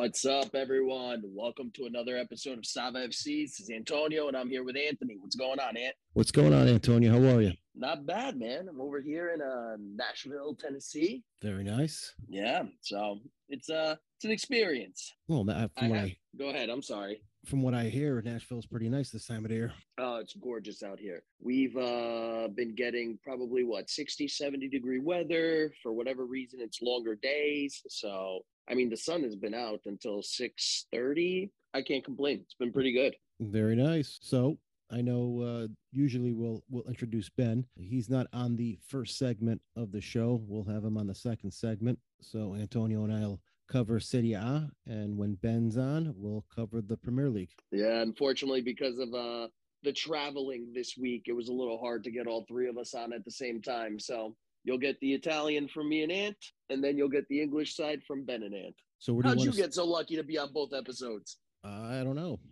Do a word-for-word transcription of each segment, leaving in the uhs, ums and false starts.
What's up, everyone? Welcome to another episode of Sava F C. This is Antonio, and I'm here with Anthony. What's going on, Ant? What's going on, Antonio? How are you? Not bad, man. I'm over here in uh, Nashville, Tennessee. Very nice. Yeah, so it's uh it's an experience. Well, from I what have, I go ahead. I'm sorry. from what I hear, Nashville's pretty nice this time of the year. Oh, it's gorgeous out here. We've uh been getting probably what sixty, seventy degree weather. For whatever reason, it's longer days. So I mean, the sun has been out until six thirty. I can't complain. It's been pretty good. Very nice. So I know uh, usually we'll we'll introduce Ben. He's not on the first segment of the show. We'll have him on the second segment. So Antonio and I'll cover Serie A, and when Ben's on, we'll cover the Premier League. Yeah, unfortunately, because of uh the traveling this week, it was a little hard to get all three of us on at the same time. So you'll get the Italian from me and Ant, and then you'll get the English side from Ben and Ant. So where do How'd you, you want to... get so lucky to be on both episodes? Uh, I don't know.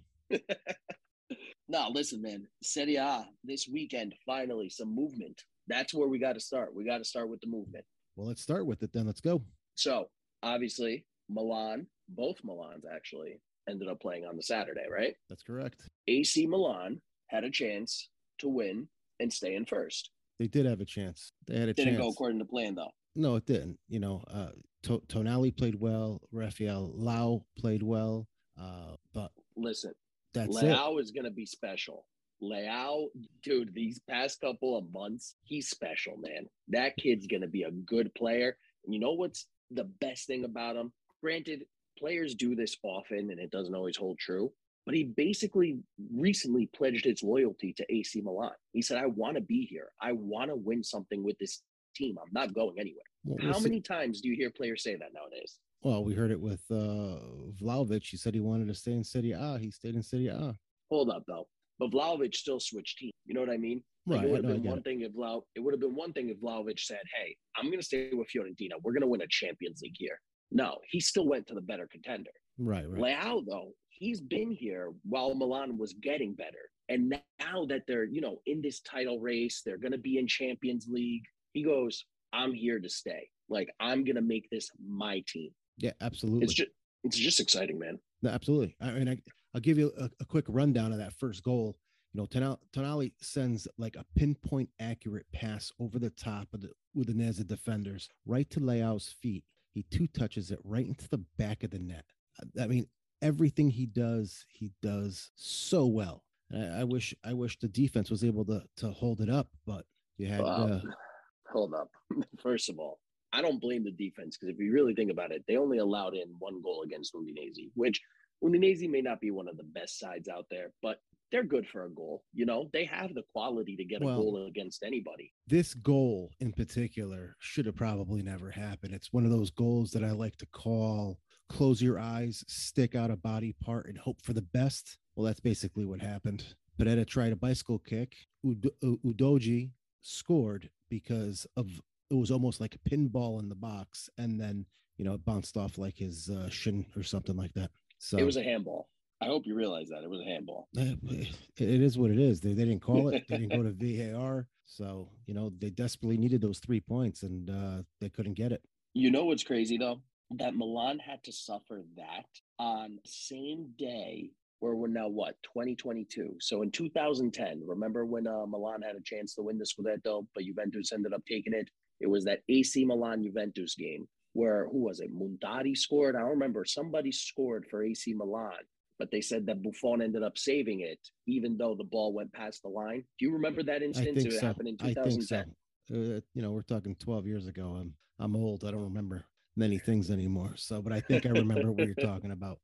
No, listen, man. Serie A this weekend, finally, some movement. That's where we got to start. We got to start with the movement. Well, let's start with it then. Let's go. So, obviously, Milan, both Milans actually, ended up playing on the Saturday, right? That's correct. A C Milan had a chance to win and stay in first. They did have a chance. They had a Didn't chance. go according to plan, though. No, it didn't. You know, uh, to- Tonali played well. Rafael Lau played well. Uh, but listen, that's Leao it. is going to be special. Leao, dude, these past couple of months, he's special, man. That kid's going to be a good player. And you know what's the best thing about him? Granted, players do this often and it doesn't always hold true, but he basically recently pledged his loyalty to A C Milan. He said, I want to be here. I want to win something with this team. I'm not going anywhere. Well, How we'll many times do you hear players say that nowadays? Well, we heard it with uh, Vlahovic. He said he wanted to stay in Serie A. He stayed in Serie A. Hold up, though. But Vlahovic still switched teams. You know what I mean? Like, right. it would have no, been one it. thing if Vlau, it would have been one thing if Vlahovic said, "Hey, I'm going to stay with Fiorentina. We're going to win a Champions League here." No, he still went to the better contender. Right, right. Leao, though, he's been here while Milan was getting better, and now that they're you know in this title race, they're going to be in Champions League. He goes, "I'm here to stay. Like, I'm going to make this my team." Yeah, absolutely. It's just it's just exciting, man. No, absolutely. I mean, I, I'll give you a, a quick rundown of that first goal. You know, Tonali, Tonali sends like a pinpoint accurate pass over the top of the Udinese defenders right to Leao's feet. He two touches it right into the back of the net. I mean, everything he does, he does so well. I, I wish I wish the defense was able to to hold it up, but you had. Um, uh, hold up. First of all, I don't blame the defense because if you really think about it, they only allowed in one goal against Udinese, which Udinese may not be one of the best sides out there, but they're good for a goal. You know, they have the quality to get a well, goal against anybody. This goal in particular should have probably never happened. It's one of those goals that I like to call close your eyes, stick out a body part, and hope for the best. Well, that's basically what happened. Pereira tried a bicycle kick. Ud- Udogie scored because of it was almost like a pinball in the box, and then you know it bounced off like his uh, shin or something like that. So it was a handball. I hope you realize that it was a handball. It is what it is. They, they didn't call it. They didn't go to V A R. So, you know, they desperately needed those three points and uh, they couldn't get it. You know what's crazy, though? That Milan had to suffer that on the same day where we're now, what, twenty twenty-two. So in two thousand ten, remember when uh, Milan had a chance to win the Scudetto, but Juventus ended up taking it? It was that A C Milan-Juventus game where, who was it? Muntari scored? I don't remember. Somebody scored for A C Milan. But they said that Buffon ended up saving it, even though the ball went past the line. Do you remember that instance? I think it so. happened in I twenty ten. think so. Uh, you know, we're talking twelve years ago. I'm I'm old. I don't remember many things anymore. So, but I think I remember what you're talking about.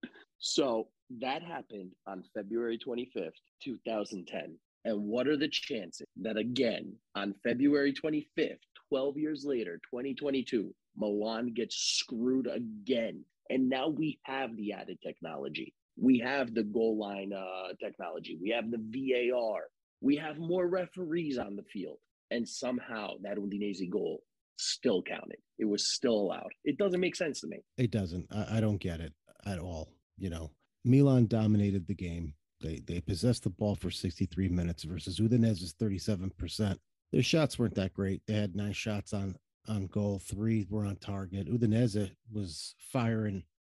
So that happened on February twenty-fifth, twenty ten. And what are the chances that again, on February twenty-fifth, twelve years later, twenty twenty-two, Milan gets screwed again? And now we have the added technology. We have the goal line uh, technology. We have the V A R. We have more referees on the field. And somehow that Udinese goal still counted. It was still allowed. It doesn't make sense to me. It doesn't. I, I don't get it at all. You know, Milan dominated the game. They they possessed the ball for sixty-three minutes versus Udinese's thirty-seven percent. Their shots weren't that great. They had nine shots on, on goal. Three were on target. Udinese was firing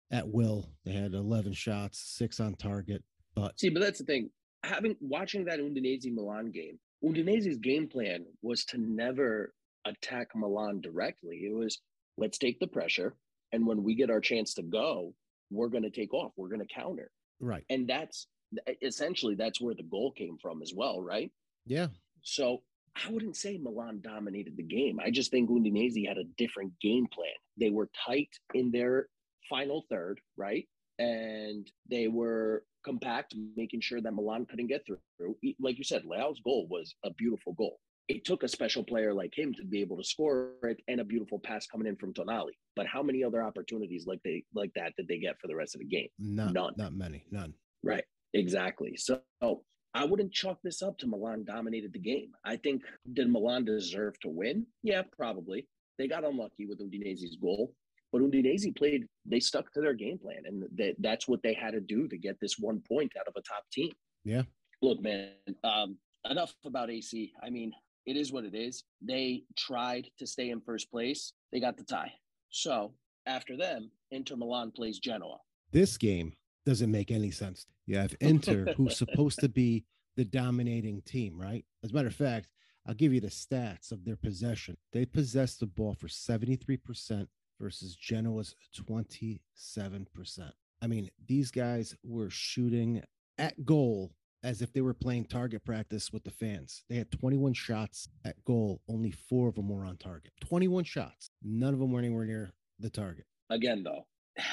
at will. They had eleven shots, six on target. But see, but that's the thing. Having watching that Udinese Milan game, Udinese's game plan was to never attack Milan directly. It was let's take the pressure, and when we get our chance to go, we're going to take off. We're going to counter. Right. And that's essentially that's where the goal came from as well, right? Yeah. So I wouldn't say Milan dominated the game. I just think Udinese had a different game plan. They were tight in their final third, right? And they were compact, making sure that Milan couldn't get through. Like you said, Leao's goal was a beautiful goal. It took a special player like him to be able to score it and a beautiful pass coming in from Tonali. But how many other opportunities like they like that did they get for the rest of the game? Not, None. Not many. None. Right. Exactly. So I wouldn't chalk this up to Milan dominated the game. I think, did Milan deserve to win? Yeah, probably. They got unlucky with Udinese's goal. But Udinese played, they stuck to their game plan, and they, that's what they had to do to get this one point out of a top team. Yeah. Look, man, um, enough about A C. I mean, it is what it is. They tried to stay in first place. They got the tie. So after them, Inter Milan plays Genoa. This game doesn't make any sense. You have Inter, who's supposed to be the dominating team, right? As a matter of fact, I'll give you the stats of their possession. They possessed the ball for seventy-three percent versus Genoa's twenty-seven percent. I mean, these guys were shooting at goal as if they were playing target practice with the fans. They had twenty-one shots at goal. Only four of them were on target. twenty-one shots. None of them were anywhere near the target. Again, though,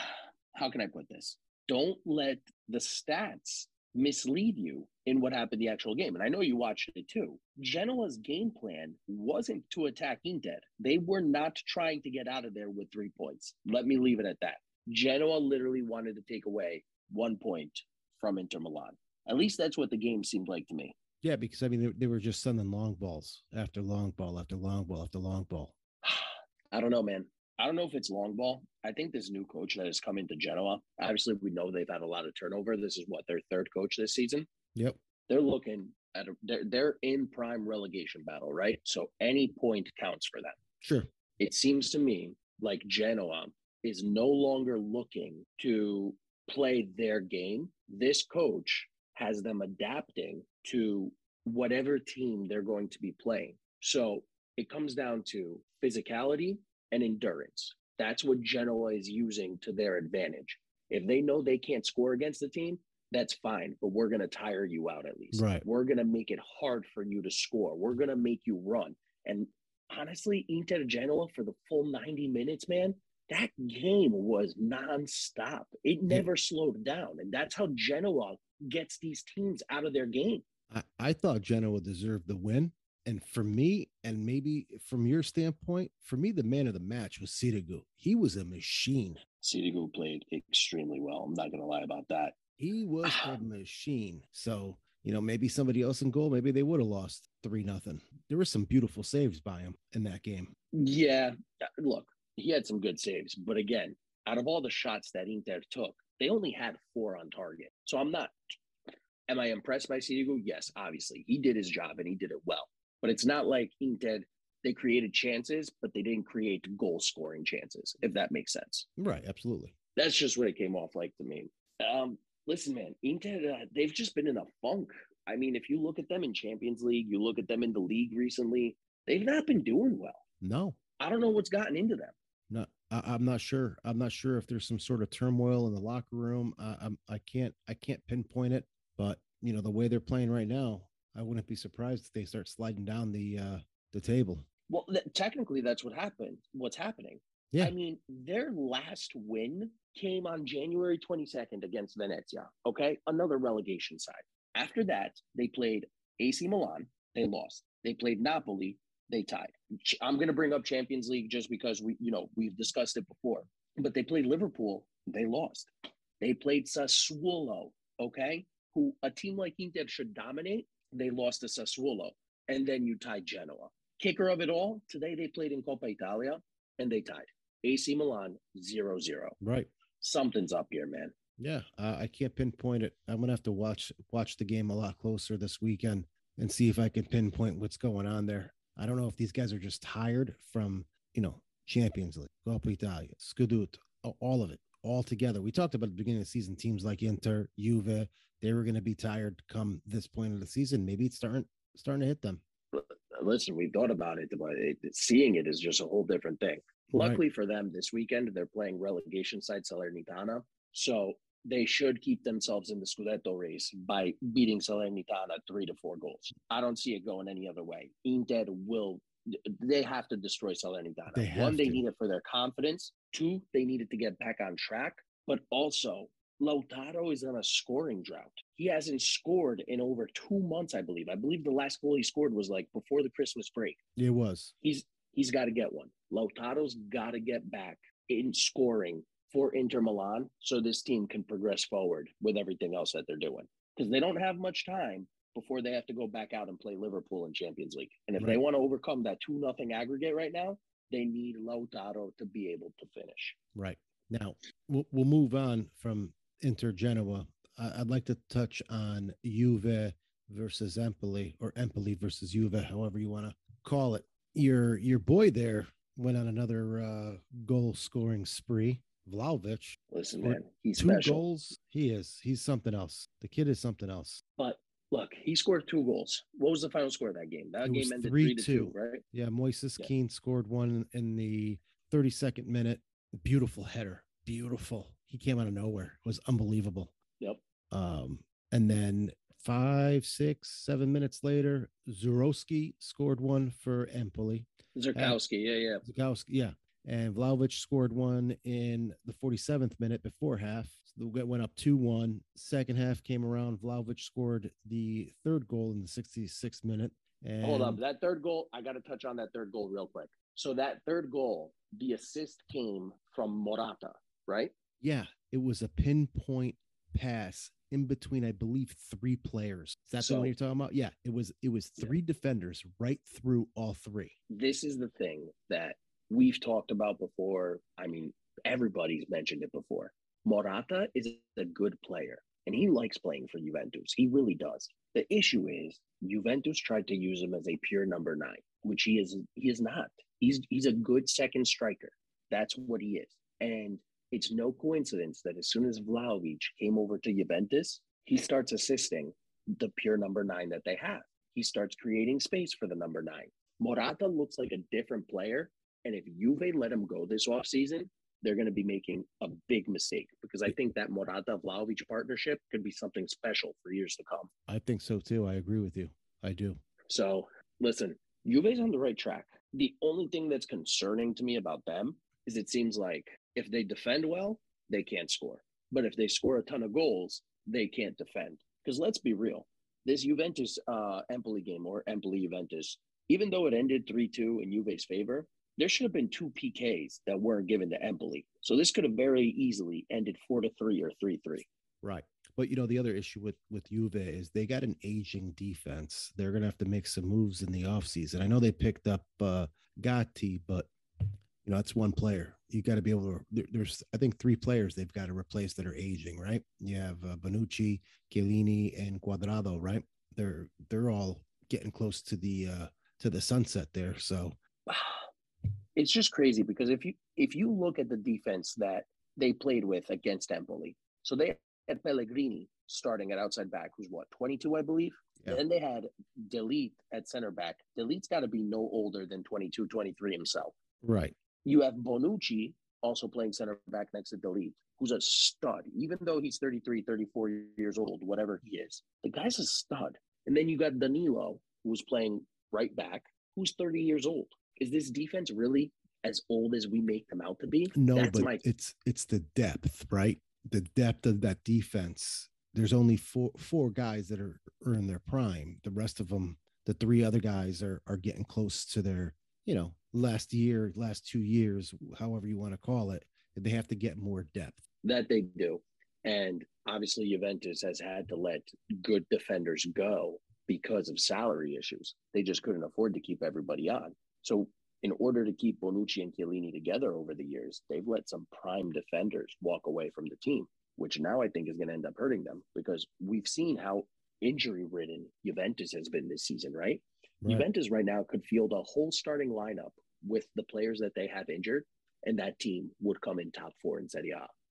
how can I put this? Don't let the stats mislead you in what happened the actual game. And I know you watched it too. Genoa's game plan wasn't to attack Inter. They were not trying to get out of there with three points. Let me leave it at that. Genoa literally wanted to take away one point from Inter Milan. At least that's what the game seemed like to me. Yeah, because I mean, they, they were just sending long balls after long ball after long ball after long ball. I don't know, man. I don't know if it's long ball. I think this new coach that has come into Genoa, obviously we know they've had a lot of turnover. This is what, their third coach this season? Yep. They're looking at, a, they're, they're in prime relegation battle, right? So any point counts for them. Sure. It seems to me like Genoa is no longer looking to play their game. This coach has them adapting to whatever team they're going to be playing. So it comes down to physicality and endurance. That's what Genoa is using to their advantage. If they know they can't score against the team, that's fine, but we're going to tire you out at least. Right. We're going to make it hard for you to score. We're going to make you run. And honestly, Inter Genoa for the full ninety minutes, man, that game was nonstop. It never yeah. slowed down. And that's how Genoa gets these teams out of their game. I, I thought Genoa deserved the win. And for me, and maybe from your standpoint, for me, the man of the match was Sirigu. He was a machine. Sirigu played extremely well. I'm not going to lie about that. He was a machine. So, you know, maybe somebody else in goal, maybe they would have lost three nothing. There were some beautiful saves by him in that game. Yeah. Look, he had some good saves. But again, out of all the shots that Inter took, they only had four on target. So I'm not, am I impressed by Sirigu? Yes, obviously. He did his job and he did it well. But it's not like Inter, they created chances, but they didn't create goal-scoring chances, if that makes sense. Right, absolutely. That's just what it came off like to me. Um, listen, man, Inter, uh, they've just been in a funk. I mean, if you look at them in Champions League, you look at them in the league recently, they've not been doing well. No. I don't know what's gotten into them. No, I, I'm not sure. I'm not sure if there's some sort of turmoil in the locker room. I, I'm, I can't, I can't pinpoint it, but you know, the way they're playing right now, I wouldn't be surprised if they start sliding down the uh, the table. Well, th- technically, that's what happened. What's happening? Yeah. I mean, their last win came on January twenty-second against Venezia. Okay, another relegation side. After that, they played A C Milan. They lost. They played Napoli. They tied. I'm going to bring up Champions League just because we, you know, we've discussed it before. But they played Liverpool. They lost. They played Sassuolo. Okay, who a team like Inter should dominate. They lost to Sassuolo, and then you tied Genoa. Kicker of it all, today they played in Coppa Italia, and they tied. A C Milan, zero zero. Right. Something's up here, man. Yeah, uh, I can't pinpoint it. I'm going to have to watch watch the game a lot closer this weekend and see if I can pinpoint what's going on there. I don't know if these guys are just tired from, you know, Champions League, Coppa Italia, Scudetto, all of it. all together. We talked about at the beginning of the season, teams like Inter, Juve, they were going to be tired come this point of the season. Maybe it's starting starting to hit them. Listen, we thought about it, but it, seeing it is just a whole different thing. Luckily right. for them, this weekend, they're playing relegation side Salernitana. So they should keep themselves in the Scudetto race by beating Salernitana three to four goals. I don't see it going any other way. Inter will, they have to destroy Salernitana. They have One, they to. need it for their confidence. Two, they needed to get back on track. But also, Lautaro is on a scoring drought. He hasn't scored in over two months, I believe. I believe the last goal he scored was like before the Christmas break. It was. He's he's got to get one. Lautaro's got to get back in scoring for Inter Milan so this team can progress forward with everything else that they're doing. Because they don't have much time before they have to go back out and play Liverpool in Champions League. And if right. they want to overcome that two nothing aggregate right now, they need Lautaro to be able to finish. Right. Now, we'll, we'll move on from Inter Genoa. I'd like to touch on Juve versus Empoli, or Empoli versus Juve, however you want to call it. Your your boy there went on another uh, goal-scoring spree. Vlahovic. Listen, man, he's two special. goals. He is. He's something else. The kid is something else. But look, he scored two goals. What was the final score of that game? That it game ended three to two, right? Yeah, Moises yeah. Keane scored one in the thirty-second minute. Beautiful header. Beautiful. He came out of nowhere. It was unbelievable. Yep. Um, and then five, six, seven minutes later, Zurowski scored one for Empoli. Zurkowski, yeah, yeah. Zurkowski, yeah. And Vlahovic scored one in the forty-seventh minute before half. So they went up two one. Second half came around. Vlahovic scored the third goal in the sixty-sixth minute. And hold up. That third goal, I got to touch on that third goal real quick. So that third goal, the assist came from Morata, right? Yeah, it was a pinpoint pass in between, I believe, three players. Is that so, the one you're talking about? Yeah, it was it was three yeah. defenders right through all three. This is the thing that we've talked about before. I mean, everybody's mentioned it before. Morata is a good player, and he likes playing for Juventus. He really does. The issue is Juventus tried to use him as a pure number nine, which he is he is not. He's he's a good second striker. That's what he is. And it's no coincidence that as soon as Vlahovic came over to Juventus, he starts assisting the pure number nine that they have. He starts creating space for the number nine. Morata looks like a different player. And if Juve let him go this offseason, they're going to be making a big mistake, because I think that Morata-Vlahovic partnership could be something special for years to come. I think so too. I agree with you. I do. So listen, Juve's on the right track. The only thing that's concerning to me about them is it seems like if they defend well, they can't score. But if they score a ton of goals, they can't defend. Because let's be real, this Juventus uh, Empoli game, or Empoli-Juventus, even though it ended three two in Juve's favor, there should have been two P Ks that weren't given to Empoli. So this could have very easily ended four to three or three three. Right. But, you know, the other issue with, with Juve is they got an aging defense. They're going to have to make some moves in the offseason. I know they picked up uh, Gatti, but, you know, that's one player. You got to be able to there, – there's, I think, three players they've got to replace that are aging, right? You have uh, Bonucci, Chiellini, and Cuadrado, right? They're they're all getting close to the uh, to the sunset there, so – it's just crazy, because if you if you look at the defense that they played with against Empoli, so they had Pellegrini starting at outside back, who's what, twenty-two, I believe? Yeah. And then they had De Ligt at center back. De Ligt's got to be no older than twenty-two, twenty-three himself. Right. You have Bonucci also playing center back next to De Ligt, who's a stud, even though he's thirty-three, thirty-four years old, whatever he is. The guy's a stud. And then you got Danilo, who's playing right back, who's thirty years old. Is this defense really as old as we make them out to be? No, That's but my... it's it's the depth, right? The depth of that defense. There's only four four guys that are, are in their prime. The rest of them, the three other guys are are getting close to their, you know, last year, last two years, however you want to call it. They have to get more depth. That they do. And obviously Juventus has had to let good defenders go because of salary issues. They just couldn't afford to keep everybody on. So in order to keep Bonucci and Chiellini together over the years, they've let some prime defenders walk away from the team, which now I think is going to end up hurting them, because we've seen how injury-ridden Juventus has been this season, right? right? Juventus right now could field a whole starting lineup with the players that they have injured, and that team would come in top four in Serie A.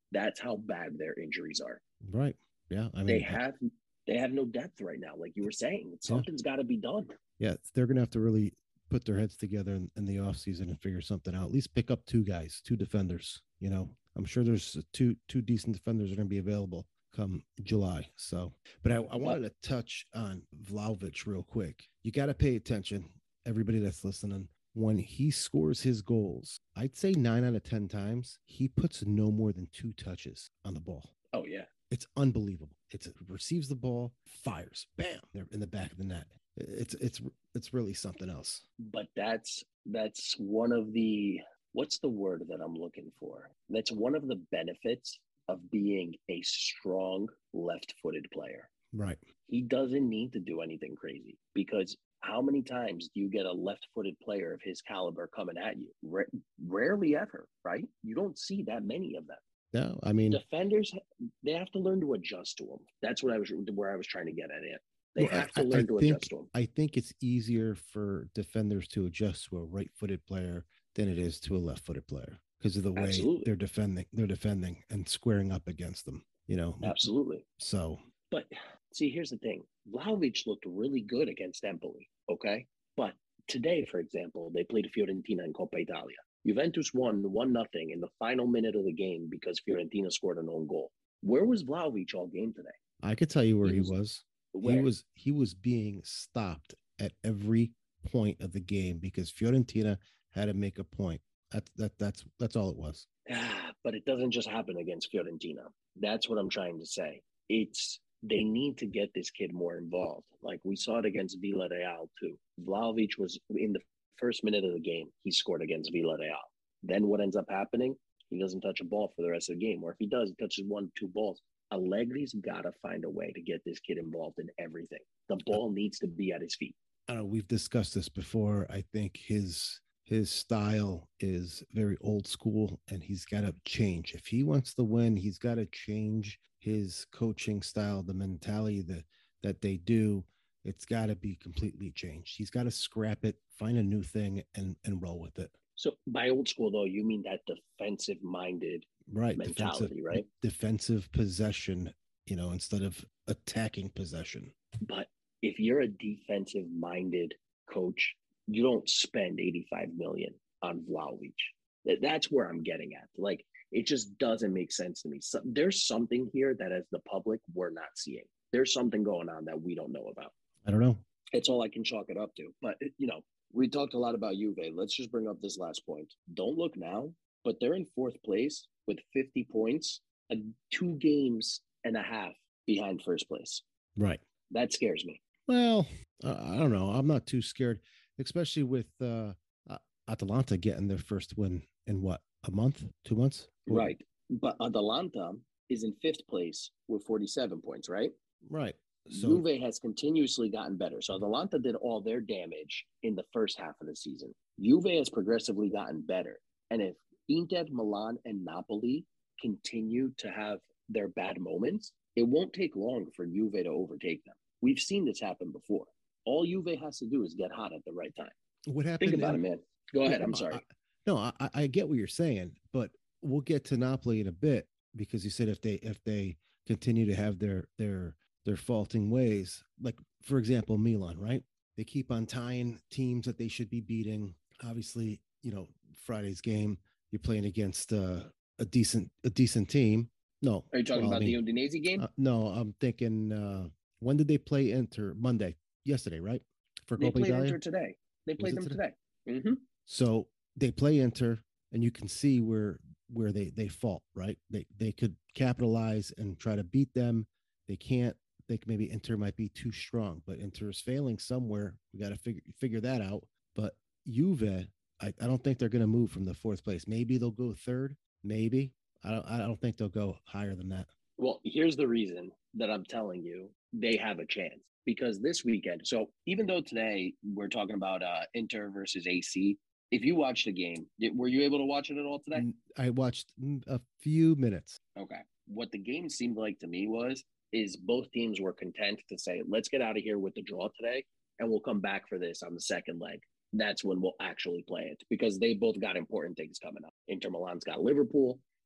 That's how bad their injuries are. Right. Yeah. I They mean, have they have no depth right now, like you were saying. yeah. Something's got to be done. Yeah. They're going to have to really put their heads together in, in the offseason and figure something out. At least pick up two guys, two defenders. You know, I'm sure there's two two decent defenders are going to be available come July. So, but I, I wanted to touch on Vlahovic real quick. You got to pay attention, everybody that's listening. When he scores his goals, I'd say nine out of ten times, he puts no more than two touches on the ball. Oh, yeah. It's unbelievable. It's, it receives the ball, fires, bam, they're in the back of the net. It's it's it's really something else. But that's that's one of the, what's the word that I'm looking for? That's one of the benefits of being a strong left-footed player. Right. He doesn't need to do anything crazy, because how many times do you get a left-footed player of his caliber coming at you? R- rarely ever, right? You don't see that many of them. No, I mean, defenders, they have to learn to adjust to him. That's what I was where I was trying to get at it. They well, have to I, learn I to think, adjust to him. I think it's easier for defenders to adjust to a right-footed player than it is to a left-footed player because of the way Absolutely. they're defending, they're defending and squaring up against them. You know, absolutely. So, but see, here's the thing: Vlahovic looked really good against Empoli. Okay, but today, for example, they played Fiorentina in Coppa Italia. Juventus won one nothing in the final minute of the game because Fiorentina scored an own goal. Where was Vlahovic all game today? I could tell you where he, he was. was. Where? He was he was being stopped at every point of the game because Fiorentina had to make a point. That that that's that's all it was. But it doesn't just happen against Fiorentina. That's what I'm trying to say. It's they need to get this kid more involved. Like we saw it against Villarreal too. Vlahovic was in the first minute of the game. He scored against Villarreal. Then what ends up happening? He doesn't touch a ball for the rest of the game. Or if he does, he touches one, two balls. Allegri's got to find a way to get this kid involved in everything. The ball needs to be at his feet. I don't know. We've discussed this before. I think his his style is very old school, and he's got to change. If he wants to win, he's got to change his coaching style, the mentality that that they do. It's got to be completely changed. He's got to scrap it, find a new thing, and and roll with it. So by old school, though, you mean that defensive-minded right mentality, defensive, right? Defensive possession, you know, instead of attacking possession. But if you're a defensive-minded coach, you don't spend eighty-five million on Vlahovic. That's where I'm getting at. Like, it just doesn't make sense to me. So, there's something here that, as the public, we're not seeing. There's something going on that we don't know about. I don't know. It's all I can chalk it up to. But, you know, we talked a lot about Juve. Let's just bring up this last point. Don't look now, but they're in fourth place with fifty points, uh, two games and a half behind first place. Right. That scares me. Well, uh, I don't know. I'm not too scared, especially with uh, Atalanta getting their first win in what, a month, two months? Right. But Atalanta is in fifth place with forty-seven points, right? Right. So Juve has continuously gotten better. So Atalanta did all their damage in the first half of the season. Juve has progressively gotten better. And if Inter, Milan, and Napoli continue to have their bad moments, it won't take long for Juve to overtake them. We've seen this happen before. All Juve has to do is get hot at the right time. What happened? Think about in, it, man. Go ahead. I'm sorry. I, no, I, I get what you're saying, but we'll get to Napoli in a bit because you said if they if they continue to have their their their faulting ways, like for example, Milan, right? They keep on tying teams that they should be beating. Obviously, you know, Friday's game, you're playing against uh, a decent a decent team. No, are you talking well, about I mean, the Udinese game? Uh, no, I'm thinking. Uh, when did they play Inter? Monday, yesterday, right? For they Coppa played Italia? Inter today. They played them today. today. Mm-hmm. So they play Inter, and you can see where where they they fault, right? They they could capitalize and try to beat them. They can't. They maybe Inter might be too strong, but Inter is failing somewhere. We got to figure figure that out. But Juve, I, I don't think they're going to move from the fourth place. Maybe they'll go third. Maybe I don't. I don't think they'll go higher than that. Well, here's the reason that I'm telling you they have a chance, because this weekend. So even though today we're talking about uh, Inter versus A C, if you watched the game, were you able to watch it at all today? I watched a few minutes. Okay. What the game seemed like to me was is both teams were content to say, let's get out of here with the draw today, and we'll come back for this on the second leg. That's when we'll actually play it, because they both got important things coming up. Inter Milan's got Liverpool.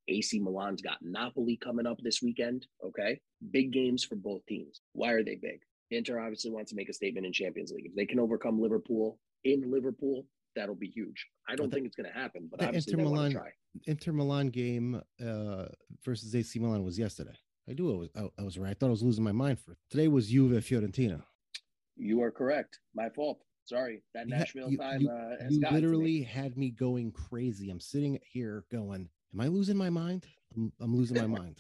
A C Milan's got Napoli coming up this weekend. Okay. Big games for both teams. Why are they big? Inter obviously wants to make a statement in Champions League. If they can overcome Liverpool in Liverpool, that'll be huge. I don't the, think it's going to happen, but the obviously Inter they Milan, want to try. Inter Milan game uh, versus A C Milan was yesterday. I do. I was, I, I was right. I thought I was losing my mind for it. Today was Juve Fiorentina. You are correct. My fault. Sorry. That You Nashville ha- you, time you, uh, has you gotten literally to me. had me going crazy. I'm sitting here going, am I losing my mind? I'm, I'm losing my mind.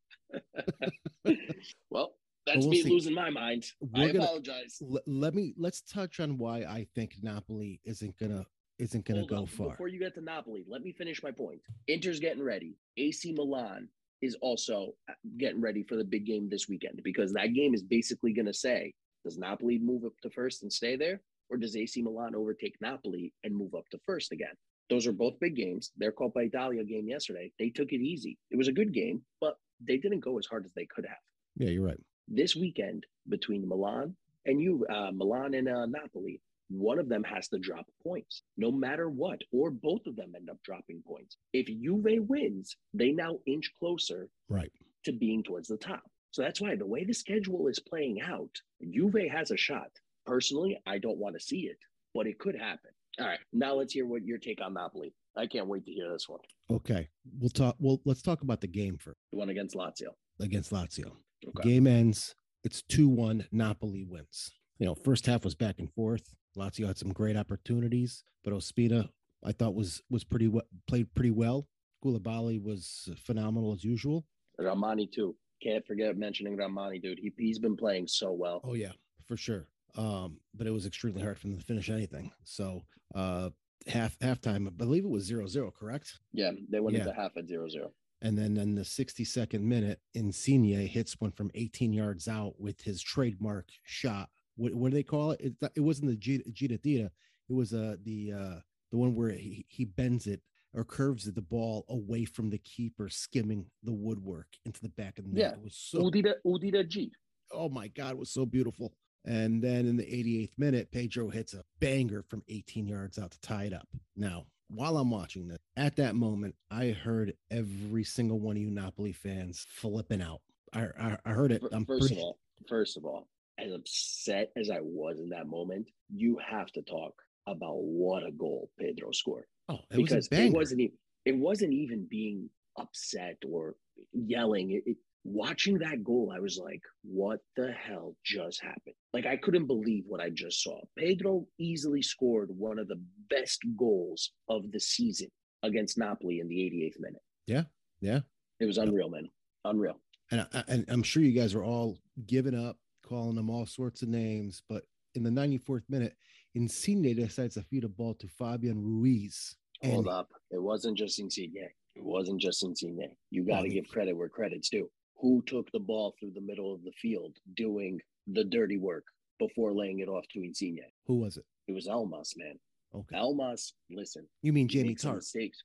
Well, that's we'll me see. losing my mind. We're I gonna, apologize. L- let me let's touch on why I think Napoli isn't gonna isn't gonna Hold go on. far. Before you get to Napoli, let me finish my point. Inter's getting ready. A C Milan is also getting ready for the big game this weekend, because that game is basically going to say, does Napoli move up to first and stay there, or does A C Milan overtake Napoli and move up to first again? Those are both big games. Their Coppa Italia game yesterday, they took it easy. It was a good game, but they didn't go as hard as they could have. Yeah, you're right. This weekend between Milan and you, uh, Milan and uh, Napoli, one of them has to drop points, no matter what, or both of them end up dropping points. If Juve wins, they now inch closer right to being towards the top. So that's why the way the schedule is playing out, Juve has a shot. Personally, I don't want to see it, but it could happen. All right, now let's hear what your take on Napoli. I can't wait to hear this one. Okay, we'll talk. Well, let's talk about the game first. The one against Lazio. Against Lazio. Okay. Game ends. It's two one. Napoli wins. You know, first half was back and forth. Lazio had some great opportunities, but Ospina, I thought was was pretty well, played pretty well. Koulibaly was phenomenal as usual. Rrahmani too. Can't forget mentioning Rrahmani, dude. He he's been playing so well. Oh yeah, for sure. Um, but it was extremely hard for them to finish anything. So uh half halftime, I believe it was zero zero, correct? Yeah, they went yeah. into half at zero zero. And then in the sixty-second minute, Insigne hits one from eighteen yards out with his trademark shot. What, what do they call it? It, it wasn't the giratita. It was uh, the uh, the one where he, he bends it or curves it, the ball away from the keeper, skimming the woodwork into the back of the net. Yeah, it was so Udita, Udita G. Oh my God, it was so beautiful. And then in the eighty-eighth minute, Pedro hits a banger from eighteen yards out to tie it up. Now, while I'm watching this, at that moment, I heard every single one of you Napoli fans flipping out. I I, I heard it. I'm first pretty... of all, first of all, as upset as I was in that moment, you have to talk about what a goal Pedro scored. Oh, it because was a banger. it wasn't even it wasn't even being upset or yelling. It, it, watching that goal, I was like, what the hell just happened? Like, I couldn't believe what I just saw. Pedro easily scored one of the best goals of the season against Napoli in the eighty-eighth minute. Yeah, yeah. It was unreal, man. Unreal. And, I, and I'm sure you guys were all giving up, calling them all sorts of names. But in the ninety-fourth minute, Insigne decides to feed a ball to Fabian Ruiz. Hold up. It wasn't just Insigne. It wasn't just Insigne. You got to oh, give credit where credit's due. Who took the ball through the middle of the field doing the dirty work before laying it off to Insigne? Who was it? It was Elmas, man. Okay. Elmas, listen. You mean Jamie Tartt? Mistakes.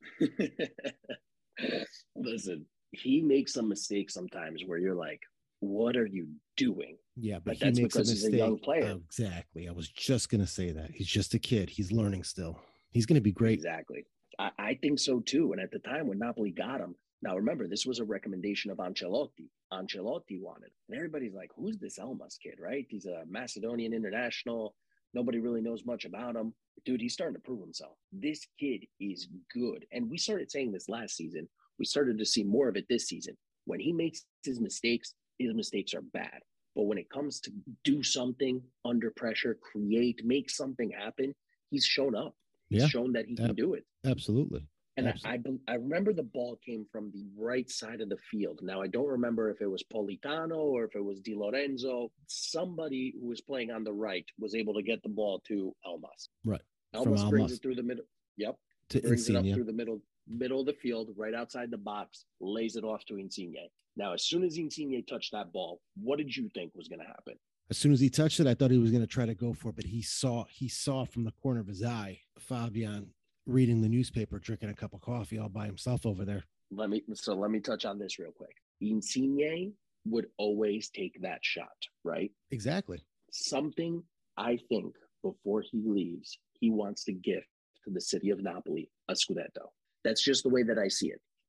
Listen, he makes some mistakes sometimes where you're like, what are you doing? Yeah, but, but he that's makes because a mistake. He's a young player. Oh, exactly. I was just going to say that. He's just a kid. He's learning still. He's going to be great. Exactly. I, I think so too. And at the time when Napoli got him, now remember, this was a recommendation of Ancelotti. Ancelotti wanted. And everybody's like, who's this Elmas kid, right? He's a Macedonian international. Nobody really knows much about him. Dude, he's starting to prove himself. This kid is good. And we started saying this last season. We started to see more of it this season. When he makes his mistakes, his mistakes are bad. But when it comes to do something under pressure, create, make something happen, he's shown up. He's yeah, shown that he can ab- do it. Absolutely. And absolutely. I, I I remember the ball came from the right side of the field. Now, I don't remember if it was Politano or if it was Di Lorenzo. Somebody who was playing on the right was able to get the ball to Elmas. Right. Elmas brings it through the middle. Yep. To brings Insigne. it up through the middle, middle of the field, right outside the box, lays it off to Insigne. Now, as soon as Insigne touched that ball, what did you think was going to happen? As soon as he touched it, I thought he was going to try to go for it, but he saw he saw from the corner of his eye Fabian reading the newspaper, drinking a cup of coffee all by himself over there. Let me so let me touch on this real quick. Insigne would always take that shot, right? Exactly. Something I think before he leaves, he wants to gift to the city of Napoli a Scudetto. That's just the way that I see it.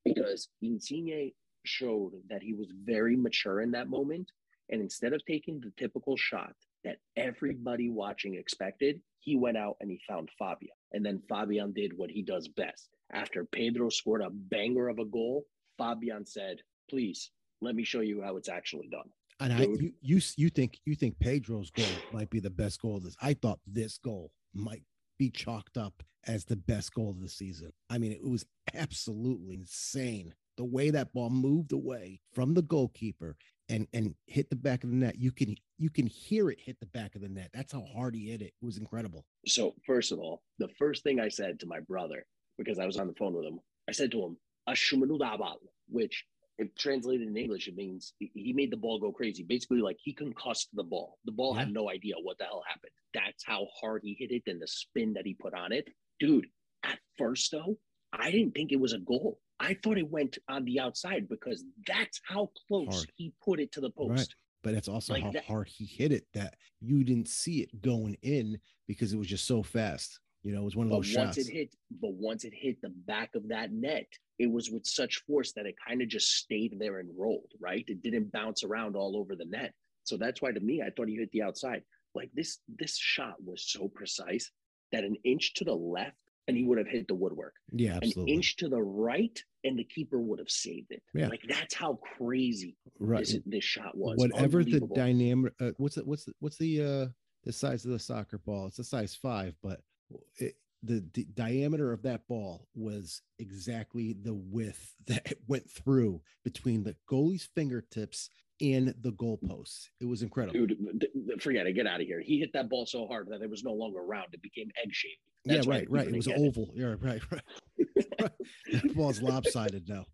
because Insigne showed that he was very mature in that moment. And instead of taking the typical shot that everybody watching expected, he went out and he found Fabian. And then Fabian did what he does best. After Pedro scored a banger of a goal, Fabian said, please, let me show you how it's actually done. And I, you, you, you think you think Pedro's goal might be the best goal of this. I thought this goal might be chalked up as the best goal of the season. I mean, it was absolutely insane the way that ball moved away from the goalkeeper and and hit the back of the net. You can you can hear it hit the back of the net. That's how hard he hit it. It was incredible. So first of all, the first thing I said to my brother, because I was on the phone with him, I said to him, which if translated in English, it means he made the ball go crazy. Basically, like he concussed the ball. The ball yeah. had no idea what the hell happened. That's how hard he hit it and the spin that he put on it. Dude, at first, though, I didn't think it was a goal. I thought it went on the outside because that's how close hard. he put it to the post. Right. But it's also like how that, hard he hit it that you didn't see it going in because it was just so fast. You know, it was one of those once shots. It hit, but once it hit the back of that net, it was with such force that it kind of just stayed there and rolled, right? It didn't bounce around all over the net. So that's why, to me, I thought he hit the outside. Like this, this shot was so precise that an inch to the left and he would have hit the woodwork. Yeah, absolutely. An inch to the right and the keeper would have saved it. Yeah. Like that's how crazy right. this, this shot was. Whatever the dynamic, uh, what's the, what's the, what's the, uh, the size of the soccer ball? It's a size five, but it, the, the diameter of that ball was exactly the width that it went through between the goalie's fingertips and the goalposts. It was incredible. Dude, forget it. Get out of here. He hit that ball so hard that it was no longer round. It became egg-shaped. That's yeah, right, right. It was oval. It. Yeah, right, right. That ball's lopsided now.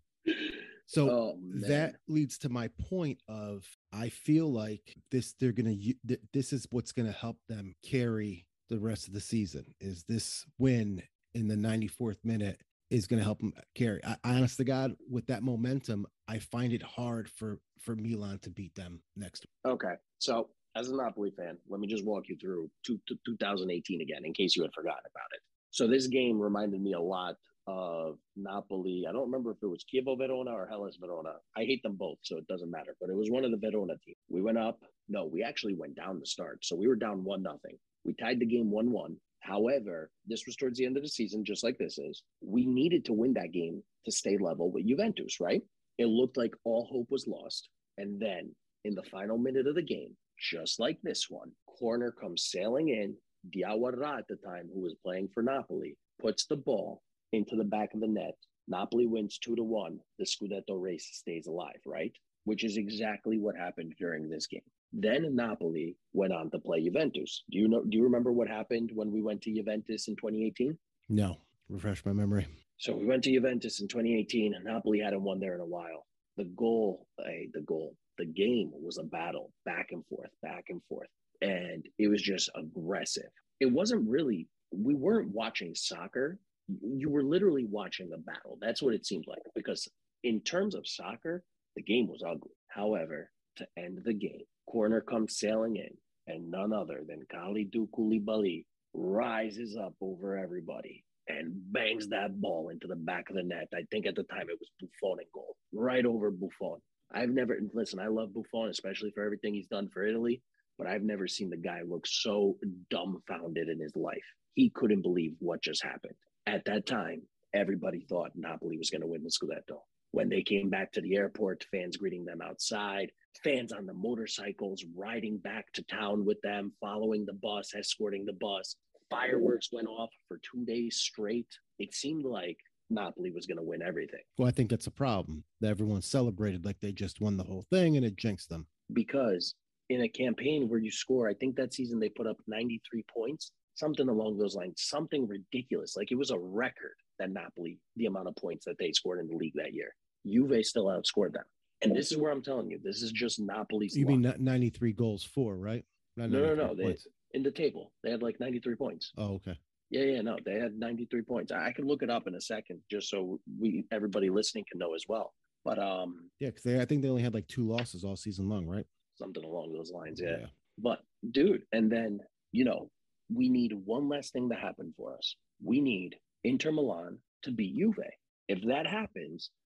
So oh, that leads to my point of I feel like this they're gonna this is what's gonna help them carry the rest of the season. Is this win in the ninety-fourth minute is going to help them carry. I, honest to God, with that momentum, I find it hard for for Milan to beat them next week. Okay, so as a Napoli fan, let me just walk you through two, two, two thousand eighteen again, in case you had forgotten about it. So this game reminded me a lot of Napoli. I don't remember if it was Chievo Verona or Hellas Verona. I hate them both, so it doesn't matter. But it was one of the Verona teams. We went up. No, we actually went down to start. So we were down one nothing. We tied the game one one. However, this was towards the end of the season, just like this is. We needed to win that game to stay level with Juventus, right? It looked like all hope was lost. And then in the final minute of the game, just like this one, corner comes sailing in. Diawara at the time, who was playing for Napoli, puts the ball into the back of the net. Napoli wins two to one. The Scudetto race stays alive, right? Which is exactly what happened during this game. Then Napoli went on to play Juventus. Do you know? Do you remember what happened when we went to Juventus in twenty eighteen? No, refresh my memory. So we went to Juventus in twenty eighteen, and Napoli hadn't won there in a while. The goal, hey, the goal, the game was a battle, back and forth, back and forth, and it was just aggressive. It wasn't really. We weren't watching soccer. You were literally watching a battle. That's what it seemed like. Because in terms of soccer, the game was ugly. However, to end the game, corner comes sailing in, and none other than Kalidou Koulibaly rises up over everybody and bangs that ball into the back of the net. I think at the time it was Buffon in goal, right over Buffon. I've never, listen, I love Buffon, especially for everything he's done for Italy, but I've never seen the guy look so dumbfounded in his life. He couldn't believe what just happened. At that time, everybody thought Napoli was going to win the Scudetto. When they came back to the airport, fans greeting them outside, fans on the motorcycles riding back to town with them, following the bus, escorting the bus. Fireworks went off for two days straight. It seemed like Napoli was going to win everything. Well, I think that's a problem. That everyone celebrated like they just won the whole thing, and it jinxed them. Because in a campaign where you score, I think that season they put up ninety-three points, something along those lines, something ridiculous. Like it was a record that Napoli, the amount of points that they scored in the league that year. Juve still outscored them. And this is where I'm telling you, this is just Napoli's You luck. mean ninety-three goals for, right? Not no, no, no. They, in the table, they had like ninety-three points. Oh, okay. Yeah, yeah, no. They had ninety-three points. I, I can look it up in a second just so we everybody listening can know as well. But um, yeah, because I think they only had like two losses all season long, right? Something along those lines, yeah. yeah. But, dude, and then, you know, we need one less thing to happen for us. We need Inter Milan to beat Juve. If that happens,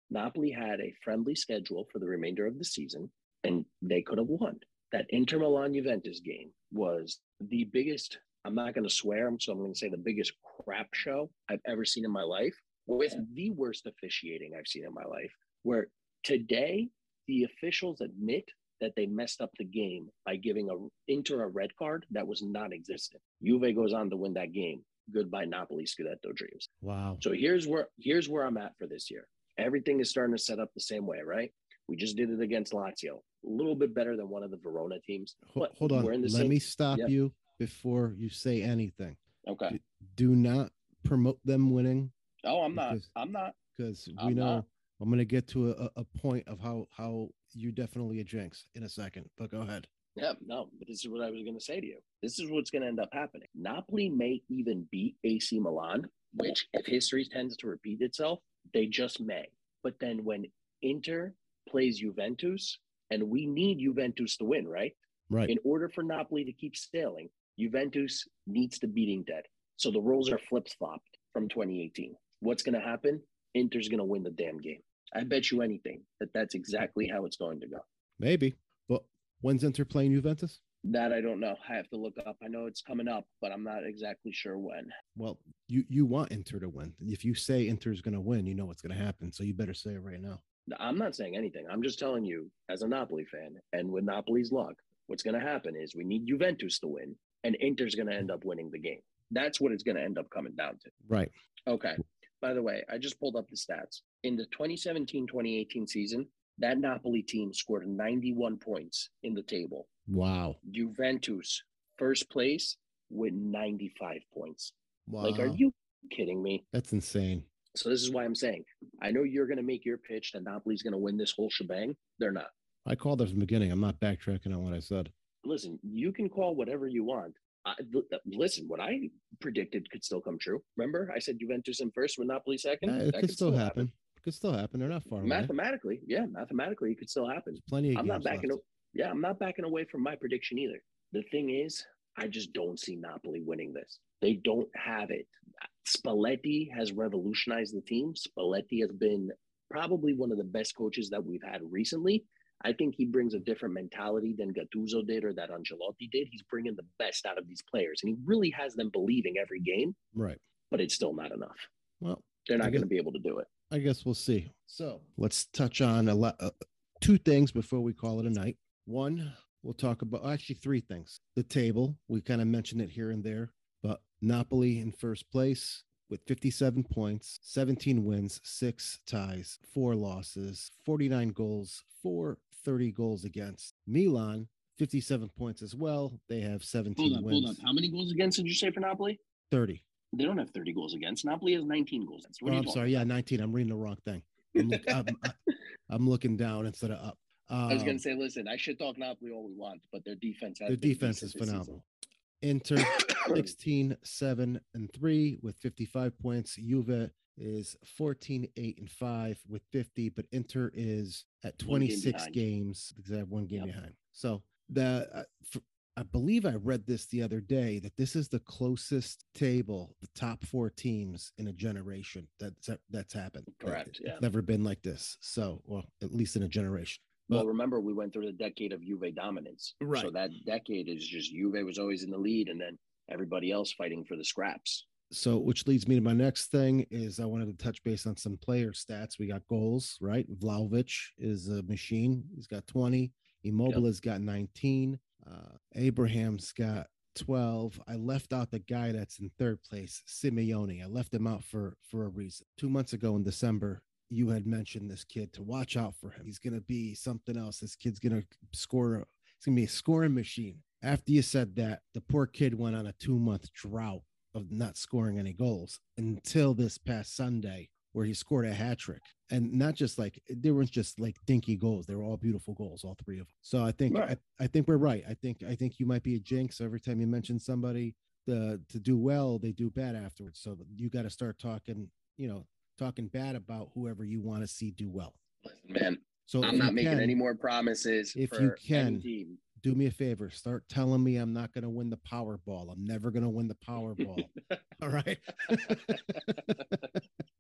Napoli had a friendly schedule for the remainder of the season, and they could have won. That Inter Milan Juventus game was the biggest, I'm not going to swear, so I'm going to say the biggest crap show I've ever seen in my life, with the worst officiating I've seen in my life, where today the officials admit that they messed up the game by giving a Inter a red card that was non-existent. Juve goes on to win that game. Goodbye Napoli Scudetto dreams. Wow. So here's where here's where I'm at for this year. Everything is starting to set up the same way, right? We just did it against Lazio. A little bit better than one of the Verona teams. But hold on. Let same... me stop yep. you before you say anything. Okay. Do, do not promote them winning. Oh, I'm because, not. I'm not. Because we I'm know not. I'm going to get to a, a point of how, how you definitely a jinx in a second. But go ahead. Yeah, no, but this is what I was going to say to you. This is what's going to end up happening. Napoli may even beat A C Milan, which, if history tends to repeat itself, they just may. But then when Inter plays Juventus, and we need Juventus to win, right? Right. In order for Napoli to keep sailing, Juventus needs to beat Inter. So the roles are flip-flopped from twenty eighteen. What's going to happen? Inter's going to win the damn game. I bet you anything that that's exactly how it's going to go. Maybe. But when's Inter playing Juventus? That I don't know. I have to look up. I know it's coming up, but I'm not exactly sure when. Well, you, you want Inter to win. If you say Inter's going to win, you know what's going to happen. So you better say it right now. I'm not saying anything. I'm just telling you, as a Napoli fan, and with Napoli's luck, what's going to happen is we need Juventus to win, and Inter's going to end up winning the game. That's what it's going to end up coming down to. Right. Okay. By the way, I just pulled up the stats. In the twenty seventeen twenty eighteen season, that Napoli team scored ninety-one points in the table. Wow. Juventus, first place, with ninety-five points. Wow. Like, are you kidding me? That's insane. So this is why I'm saying, I know you're going to make your pitch that Napoli's going to win this whole shebang. They're not. I called it from the beginning. I'm not backtracking on what I said. Listen, you can call whatever you want. I, listen, what I predicted could still come true. Remember, I said Juventus in first with Napoli second. Yeah, it could, could still happen. happen. It could still happen. They're not far away. Mathematically, yeah, mathematically, it could still happen. There's plenty of I'm games not backing. left. Yeah, I'm not backing away from my prediction either. The thing is, I just don't see Napoli winning this. They don't have it. Spalletti has revolutionized the team. Spalletti has been probably one of the best coaches that we've had recently. I think he brings a different mentality than Gattuso did or that Ancelotti did. He's bringing the best out of these players, and he really has them believing every game. Right. But it's still not enough. Well, they're not going to be able to do it. I guess we'll see. So let's touch on a lot, uh, two things before we call it a night. One, we'll talk about actually three things. The table, we kind of mentioned it here and there, but Napoli in first place with fifty-seven points, seventeen wins, six ties, four losses, forty-nine goals, four thirty goals against. Milan, fifty-seven points as well. They have seventeen hold on, wins. Hold on. How many goals against did you say for Napoli? thirty. They don't have thirty goals against. Napoli has nineteen goals against. What oh, I'm sorry. About? Yeah, nineteen. I'm reading the wrong thing. I'm, look, I'm, I'm looking down instead of up. Um, I was going to say, listen, I should talk Napoli all we want, but their defense has their defense is phenomenal. Inter sixteen, seven, and three with fifty-five points. Juve is fourteen, eight, and five with fifty, but Inter is at twenty-six game games because they have one game yep. behind. So the uh, for, I believe I read this the other day that this is the closest table, the top four teams in a generation that's that's happened. Correct. It's yeah. never been like this. So, well, at least in a generation. Well, but, remember, we went through the decade of Juve dominance. Right. So that decade is just Juve was always in the lead and then everybody else fighting for the scraps. So, which leads me to my next thing is I wanted to touch base on some player stats. We got goals, right? Vlahovic is a machine. He's got twenty. Immobile yep. has got nineteen. Uh, Abraham's got twelve. I left out the guy that's in third place, Simeone. I left him out for, for a reason. Two months ago in December, you had mentioned this kid to watch out for him. He's going to be something else. This kid's going to score. It's going to be a scoring machine. After you said that, the poor kid went on a two-month drought of not scoring any goals until this past Sunday where he scored a hat trick. And not just like, there weren't just like dinky goals. They were all beautiful goals, all three of them. So I think, right. I, I think we're right. I think, I think you might be a jinx. Every time you mention somebody the, to do well, they do bad afterwards. So you got to start talking, you know, talking bad about whoever you want to see do well. Man, so I'm not making can, any more promises. If for you can, any team. Do me a favor. Start telling me I'm not going to win the Powerball. I'm never going to win the Powerball. All right.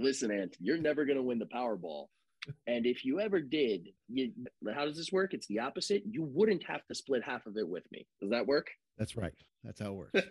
Listen, Ant, you're never going to win the Powerball. And if you ever did, you, how does this work? It's the opposite. You wouldn't have to split half of it with me. Does that work? That's right. That's how it works.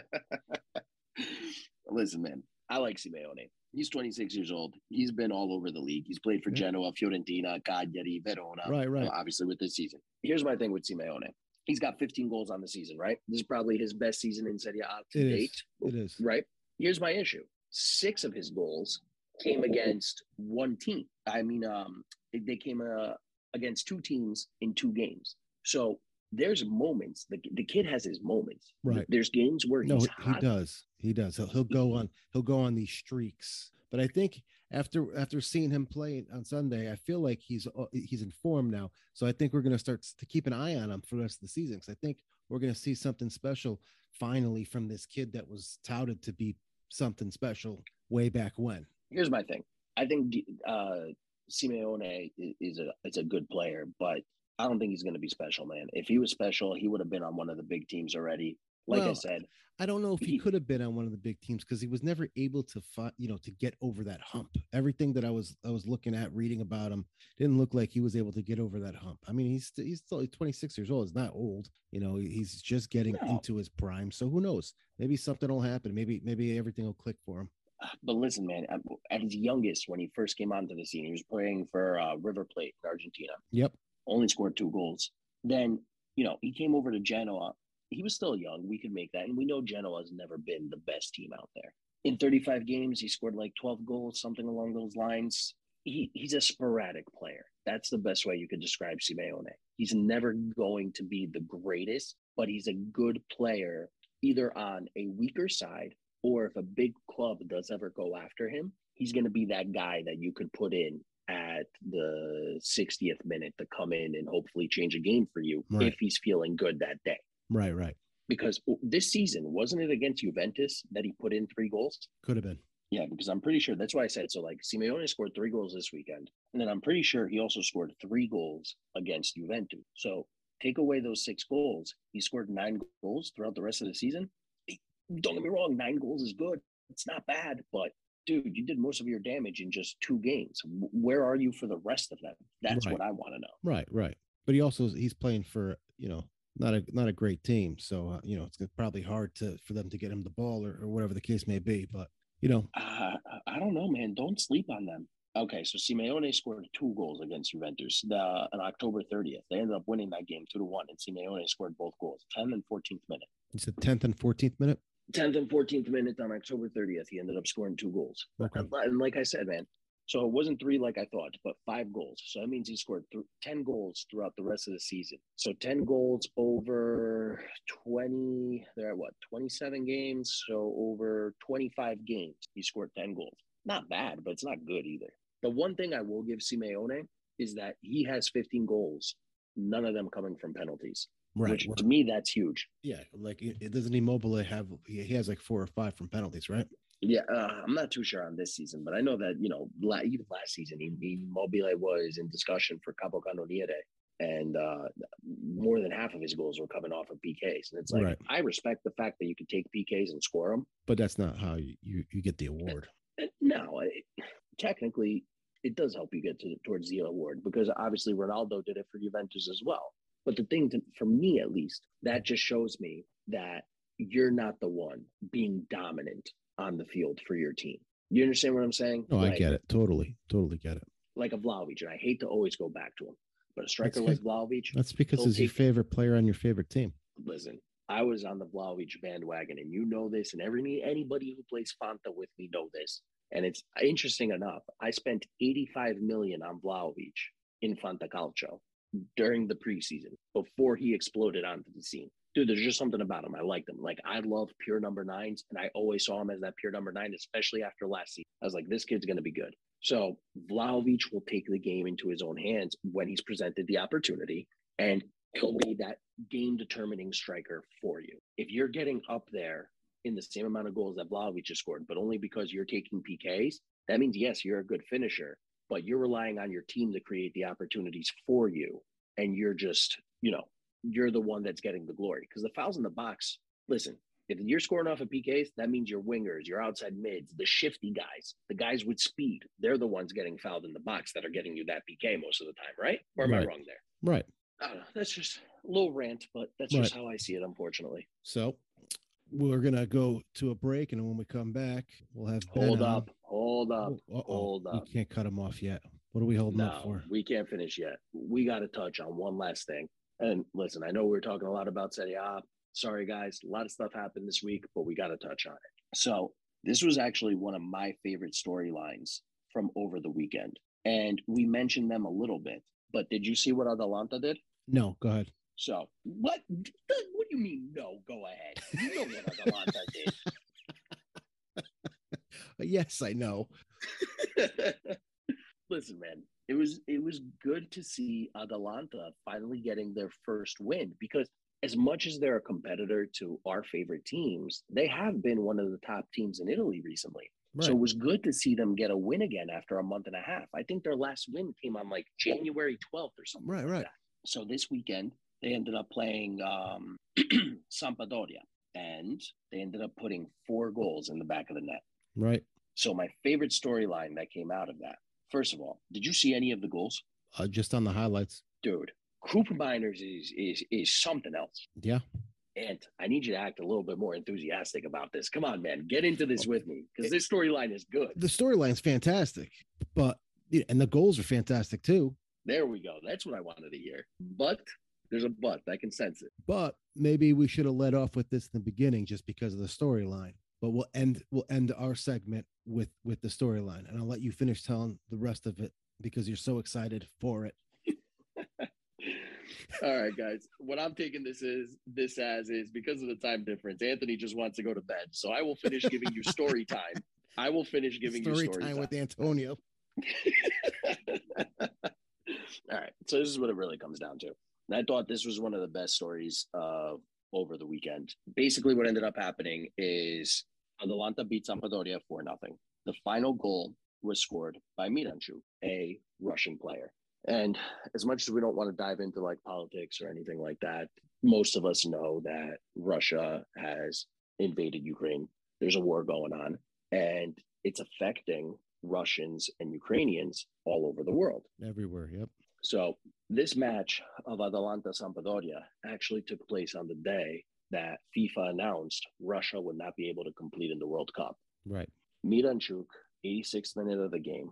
Listen, man, I like Simeone. He's twenty-six years old. He's been all over the league. He's played for yeah. Genoa, Fiorentina, Cagliari, Verona. Right, right. Obviously, with this season. Here's my thing with Simeone. He's got fifteen goals on the season, right? This is probably his best season in Serie A to it date. Is. It is. Right? Here's my issue. Six of his goals came against one team. I mean, um, they came uh, against two teams in two games. So there's moments. The, the kid has his moments. Right. There's games where no, he's he hot. does. He does. He'll, he'll go on. He'll go on these streaks. But I think after after seeing him play on Sunday, I feel like he's he's in form now. So I think we're going to start to keep an eye on him for the rest of the season. Because I think we're going to see something special finally from this kid that was touted to be something special way back when. Here's my thing. I think uh, Simeone is a is a good player, but I don't think he's going to be special, man. If he was special, he would have been on one of the big teams already. Like well, I said, I don't know if he, he could have been on one of the big teams because he was never able to fight, you know, to get over that hump. Everything that I was I was looking at, reading about him, didn't look like he was able to get over that hump. I mean, he's he's still twenty-six years old. He's not old, you know. He's just getting no. into his prime. So who knows? Maybe something will happen. Maybe maybe everything will click for him. But listen, man, at his youngest, when he first came onto the scene, he was playing for uh, River Plate in Argentina. Yep. Only scored two goals. Then, you know, he came over to Genoa. He was still young. We could make that. And we know Genoa has never been the best team out there. In thirty-five games, he scored like twelve goals, something along those lines. He He's a sporadic player. That's the best way you could describe Simeone. He's never going to be the greatest, but he's a good player either on a weaker side or if a big club does ever go after him, he's going to be that guy that you could put in at the sixtieth minute to come in and hopefully change a game for you right. if he's feeling good that day. Right, right. Because this season, wasn't it against Juventus that he put in three goals? Could have been. Yeah, because I'm pretty sure that's why I said so. Like Simeone scored three goals this weekend, and then I'm pretty sure he also scored three goals against Juventus. So take away those six goals, he scored nine goals throughout the rest of the season. Don't get me wrong, nine goals is good. It's not bad, but dude, you did most of your damage in just two games. Where are you for the rest of them? That's right. what I want to know. Right, right. But he also he's playing for, you know, not a not a great team, so uh, you know it's probably hard to for them to get him the ball or, or whatever the case may be. But you know, uh, I don't know, man. Don't sleep on them. Okay, so Simeone scored two goals against Juventus the, on October thirtieth. They ended up winning that game two to one, and Simeone scored both goals, tenth and fourteenth minute. You said tenth and fourteenth minute. tenth and fourteenth minute on October thirtieth, he ended up scoring two goals. Okay. And like I said, man, so it wasn't three like I thought, but five goals. So that means he scored th- ten goals throughout the rest of the season. So ten goals over twenty, they're at what, twenty-seven games? So over twenty-five games, he scored ten goals. Not bad, but it's not good either. The one thing I will give Simeone is that he has fifteen goals, none of them coming from penalties. Right. Which to me, that's huge. Yeah. Like, it doesn't Immobile have, he has like four or five from penalties, right? Yeah. Uh, I'm not too sure on this season, but I know that, you know, la- even last season, Immobile was in discussion for Capocannoniere, and uh, more than half of his goals were coming off of P Ks. And it's like, right. I respect the fact that you could take P Ks and score them. But that's not how you, you, you get the award. No, it, technically, it does help you get to towards the award because obviously Ronaldo did it for Juventus as well. But the thing, to, for me at least, that just shows me that you're not the one being dominant on the field for your team. You understand what I'm saying? No, like, I get it. Totally, totally get it. Like a Vlahovic, and I hate to always go back to him, but a striker like Vlahovic. That's because he's your favorite player on your favorite team. Listen, I was on the Vlahovic bandwagon, and you know this, and every anybody who plays Fanta with me know this. And it's interesting enough, I spent eighty-five million dollars on Vlahovic in Fanta Calcio during the preseason before he exploded onto the scene. Dude, there's just something about him. I like them. Like, I love pure number nines, and I always saw him as that pure number nine, especially after last season. I was like, this kid's going to be good. So Vlahovic will take the game into his own hands when he's presented the opportunity, and he'll be that game-determining striker for you. If you're getting up there in the same amount of goals that Vlahovic has scored, but only because you're taking P Ks, that means, yes, you're a good finisher, but you're relying on your team to create the opportunities for you. And you're just, you know, you're the one that's getting the glory. Because the fouls in the box, listen, If you're scoring off of P Ks, that means your wingers, your outside mids, the shifty guys, the guys with speed, they're the ones getting fouled in the box that are getting you that P K most of the time, right? Or am right. I wrong there? Right. I don't know. That's just a little rant, but that's right. just how I see it, unfortunately. So we're going to go to a break, and when we come back, we'll have Ben Hold on. up. Hold up. Oh, hold up. We can't cut him off yet. What are we holding no, up for? We can't finish yet. We got to touch on one last thing. And listen, I know we were talking a lot about Serie A. Sorry, guys. A lot of stuff happened this week, but we got to touch on it. So this was actually one of my favorite storylines from over the weekend. And we mentioned them a little bit. But did you see what Atalanta did? No, go ahead. So what? What do you mean? No, go ahead. You know what Atalanta did. Yes, I know. Listen, man, it was it was good to see Atalanta finally getting their first win, because as much as they're a competitor to our favorite teams, they have been one of the top teams in Italy recently. Right. So it was good to see them get a win again after a month and a half. I think their last win came on like January twelfth or something. Right, like right. That. So this weekend, they ended up playing um, Sampdoria, and they ended up putting four goals in the back of the net. Right. So my favorite storyline that came out of that, first of all, did you see any of the goals? Uh, just on the highlights. Dude, Krupa Miners is, is, is something else. Yeah. And I need you to act a little bit more enthusiastic about this. Come on, man. Get into this with me, because this storyline is good. The storyline's fantastic, but and the goals are fantastic too. There we go. That's what I wanted to hear. But there's a but. I can sense it. But maybe we should have led off with this in the beginning just because of the storyline. But we'll end we'll end our segment with with the storyline, and I'll let you finish telling the rest of it because you're so excited for it. All right, guys. What I'm taking this is this as is because of the time difference. Anthony just wants to go to bed, so I will finish giving you story time. I will finish giving story you story time, time with Antonio. All right, so this is what it really comes down to. And I thought this was one of the best stories uh, over the weekend. Basically, what ended up happening is Atalanta beat Sampdoria four nothing. The final goal was scored by Miranchuk, a Russian player. And as much as we don't want to dive into like politics or anything like that, most of us know that Russia has invaded Ukraine. There's a war going on, and it's affecting Russians and Ukrainians all over the world. Everywhere, yep. So this match of Atalanta Sampdoria actually took place on the day that FIFA announced Russia would not be able to compete in the World Cup. Right. Miranchuk, eighty-sixth minute of the game,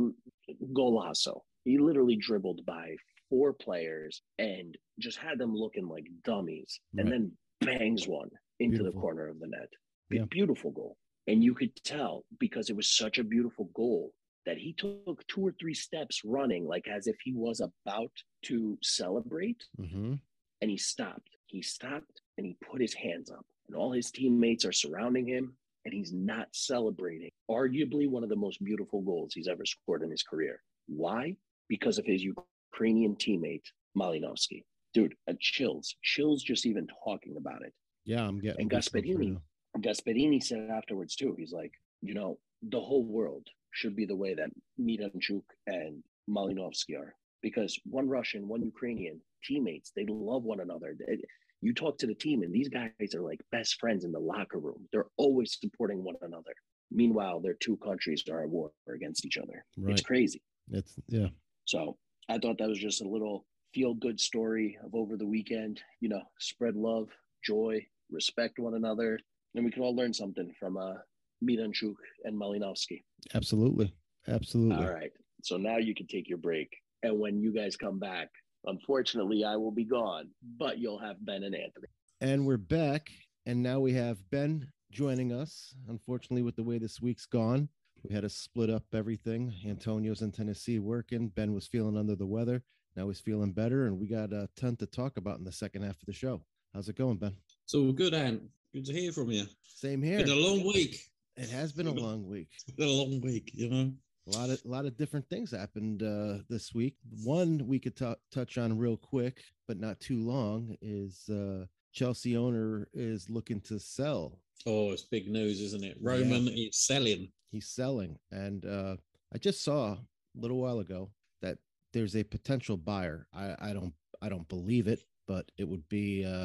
golazo. He literally dribbled by four players and just had them looking like dummies, right. And then bangs one into beautiful. The corner of the net. Yeah. Beautiful goal. And you could tell, because it was such a beautiful goal, that he took two or three steps running, like as if he was about to celebrate. Mm-hmm. And he stopped. He stopped and he put his hands up. And all his teammates are surrounding him, and he's not celebrating. Arguably one of the most beautiful goals he's ever scored in his career. Why? Because of his Ukrainian teammate, Malinovsky. Dude, uh, chills. Chills just even talking about it. Yeah, I'm getting And Gasperini, Gasperini said afterwards too, he's like, you know, the whole world should be the way that Miranchuk and Malinovsky are. Because one Russian, one Ukrainian teammates, they love one another. They, you talk to the team, and these guys are like best friends in the locker room. They're always supporting one another. Meanwhile, their two countries are at war against each other. Right. It's crazy. It's, yeah. So I thought that was just a little feel-good story of over the weekend. You know, spread love, joy, respect one another, and we can all learn something from uh, Miranchuk and Malinovsky. Absolutely. Absolutely. All right. So now you can take your break. And when you guys come back, unfortunately, I will be gone, but you'll have Ben and Anthony. And we're back. And now we have Ben joining us. Unfortunately, with the way this week's gone, we had to split up everything. Antonio's in Tennessee working. Ben was feeling under the weather. Now he's feeling better. And we got a ton to talk about in the second half of the show. How's it going, Ben? It's all good, Ant. Good to hear from you. Same here. It's been a long week. It has been a long week. It's been a long week, you know. A lot of a lot of different things happened uh, this week. One we could t- touch on real quick, but not too long, is uh, Chelsea owner is looking to sell. Oh, it's big news, isn't it? Roman yeah. is selling. He's selling. And uh, I just saw a little while ago that there's a potential buyer. I, I don't I don't believe it, but it would be uh,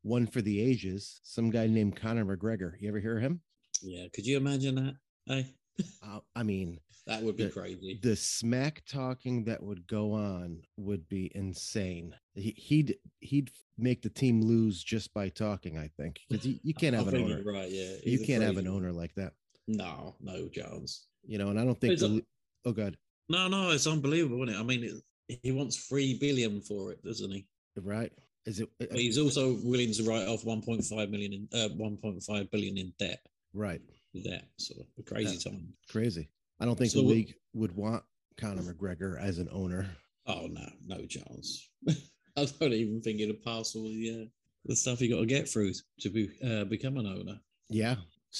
one for the ages. Some guy named Conor McGregor. You ever hear of him? Yeah, could you imagine that? Hey, Uh, I mean, that would be the, crazy. the smack talking that would go on would be insane. He, he'd he'd make the team lose just by talking. I think because you, you can't have I an think owner. you're right. Yeah, You he's a can't have crazy an one. owner like that. No, no chance. You know, and I don't think. It's The, a- oh God, No, no, it's unbelievable, isn't it? I mean, it, he wants three billion for it, doesn't he? right? Is it But he's also willing to write off one point five million in uh, one point five billion in debt. right? Debt, so a crazy Yeah. time. Crazy. I don't think So- the league would want Conor McGregor as an owner. Oh no, no chance. I don't even think it'd pass all the uh, the stuff you got to get through to be uh, become an owner. Yeah.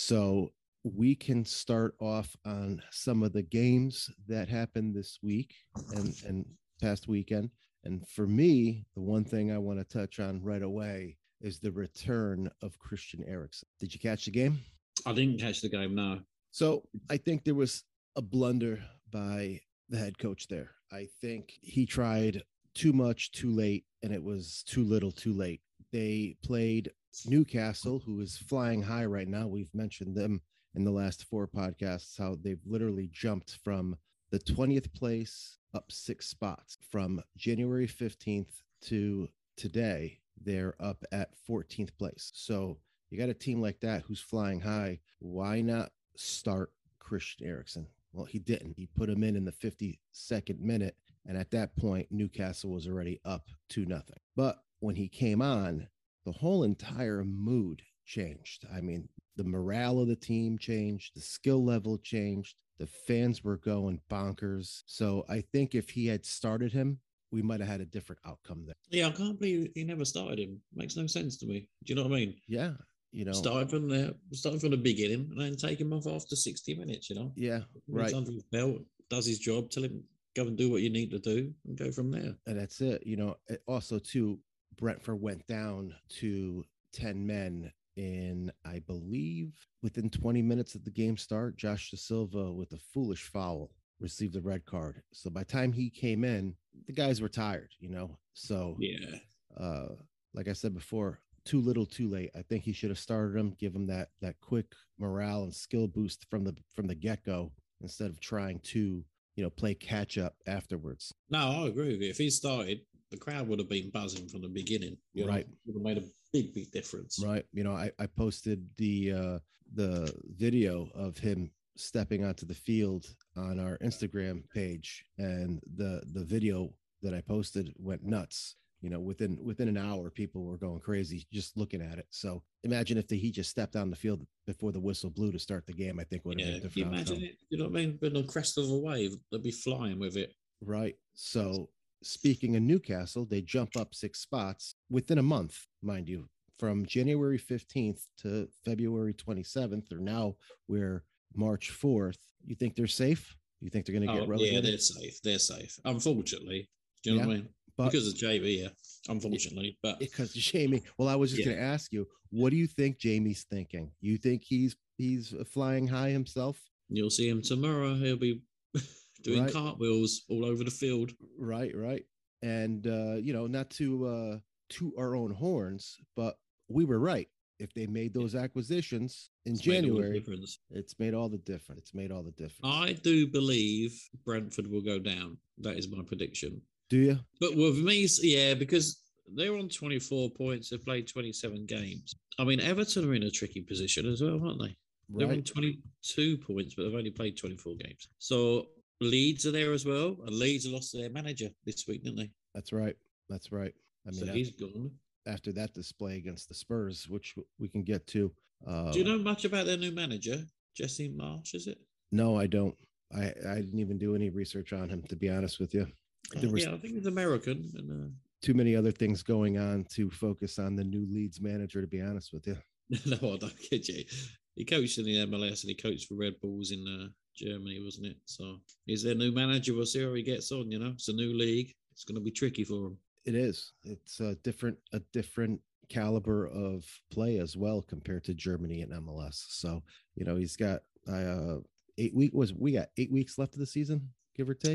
So we can start off on some of the games that happened this week and, and past weekend. And for me, the one thing I want to touch on right away is the return of Christian Eriksen. Did you catch the game? I didn't catch the game. No. So I think there was a blunder by the head coach there. I think he tried too much too late, and it was too little too late. They played Newcastle, who is flying high right now. We've mentioned them in the last four podcasts, how they've literally jumped from the twentieth place up six spots from January fifteenth to today. They're up at fourteenth place. So you got a team like that who's flying high. Why not start Christian Eriksen? Well, he didn't. He put him in in the fifty-second minute. And at that point, Newcastle was already up two nothing. But when he came on, the whole entire mood changed. I mean, the morale of the team changed. The skill level changed. The fans were going bonkers. So I think if he had started him, we might have had a different outcome there. Yeah, I can't believe he never started him. Makes no sense to me. Do you know what I mean? Yeah. You know, Starting from the starting from the beginning and then take him off after sixty minutes. You know, yeah, When he's right. under his belt, does his job. Tell him go and do what you need to do, and go from there. And that's it. You know, it also too, Brentford went down to ten men in, I believe, within twenty minutes of the game start. Josh Da Silva, with a foolish foul, received a red card. So by the time he came in, the guys were tired, you know. So Yeah, uh, like I said before, too little, too late. I think he should have started him, give him that that quick morale and skill boost from the from the get go, instead of trying to, you know, play catch up afterwards. no, I agree with you. If he started, the crowd would have been buzzing from the beginning. You know? Right. Would have made a big, big difference. Right. You know, I, I posted the uh, the video of him stepping onto the field on our Instagram page, and the the video that I posted went nuts. You know, within within an hour, people were going crazy just looking at it. So imagine if the, he just stepped on the field before the whistle blew to start the game. I think would have Yeah, been a can you different imagine outcome. it? You know what I mean? Been a crest of a wave, they'd be flying with it. Right. So speaking of Newcastle, they jump up six spots within a month, mind you, from January fifteenth to February twenty-seventh, or now we're March fourth. You think they're safe? You think they're going to get Oh, yeah, relegated? they're safe. They're safe. Unfortunately, do you know Yeah, what I mean? but Because of J B, yeah. Unfortunately, but because Jamie, well, I was just Yeah. going to ask you, what do you think Jamie's thinking? You think he's he's flying high himself? you'll see him tomorrow. He'll be doing Right. cartwheels all over the field. Right, right. And uh, you know, not to uh toot our own horns, but we were right. If they made those acquisitions in It's made all the January, difference. it's made all the difference. It's made all the difference. I do believe Brentford will go down. That is my prediction. Do you? But with me, yeah, because they're on twenty-four points. They've played twenty-seven games. I mean, Everton are in a tricky position as well, aren't they? They're on Right. twenty-two points, but they've only played twenty-four games. So Leeds are there as well. And Leeds lost their manager this week, didn't they? That's right. That's right. I mean, so af- he's gone. after that display against the Spurs, which we can get to. Uh, Do you know much about their new manager, Jesse Marsh? Is it? No, I don't. I, I didn't even do any research on him, to be honest with you. There Uh, was yeah, I think he's American. And uh, too many other things going on to focus on the new Leeds manager, to be honest with you. no, I don't get you. He coached in the M L S and he coached for Red Bulls in uh, Germany, wasn't it? So he's their new manager. We'll see how he gets on. You know, it's a new league. It's going to be tricky for him. It is. It's a different, a different caliber of play as well compared to Germany and M L S. So, you know, he's got uh eight week was we got eight weeks left of the season, give or take.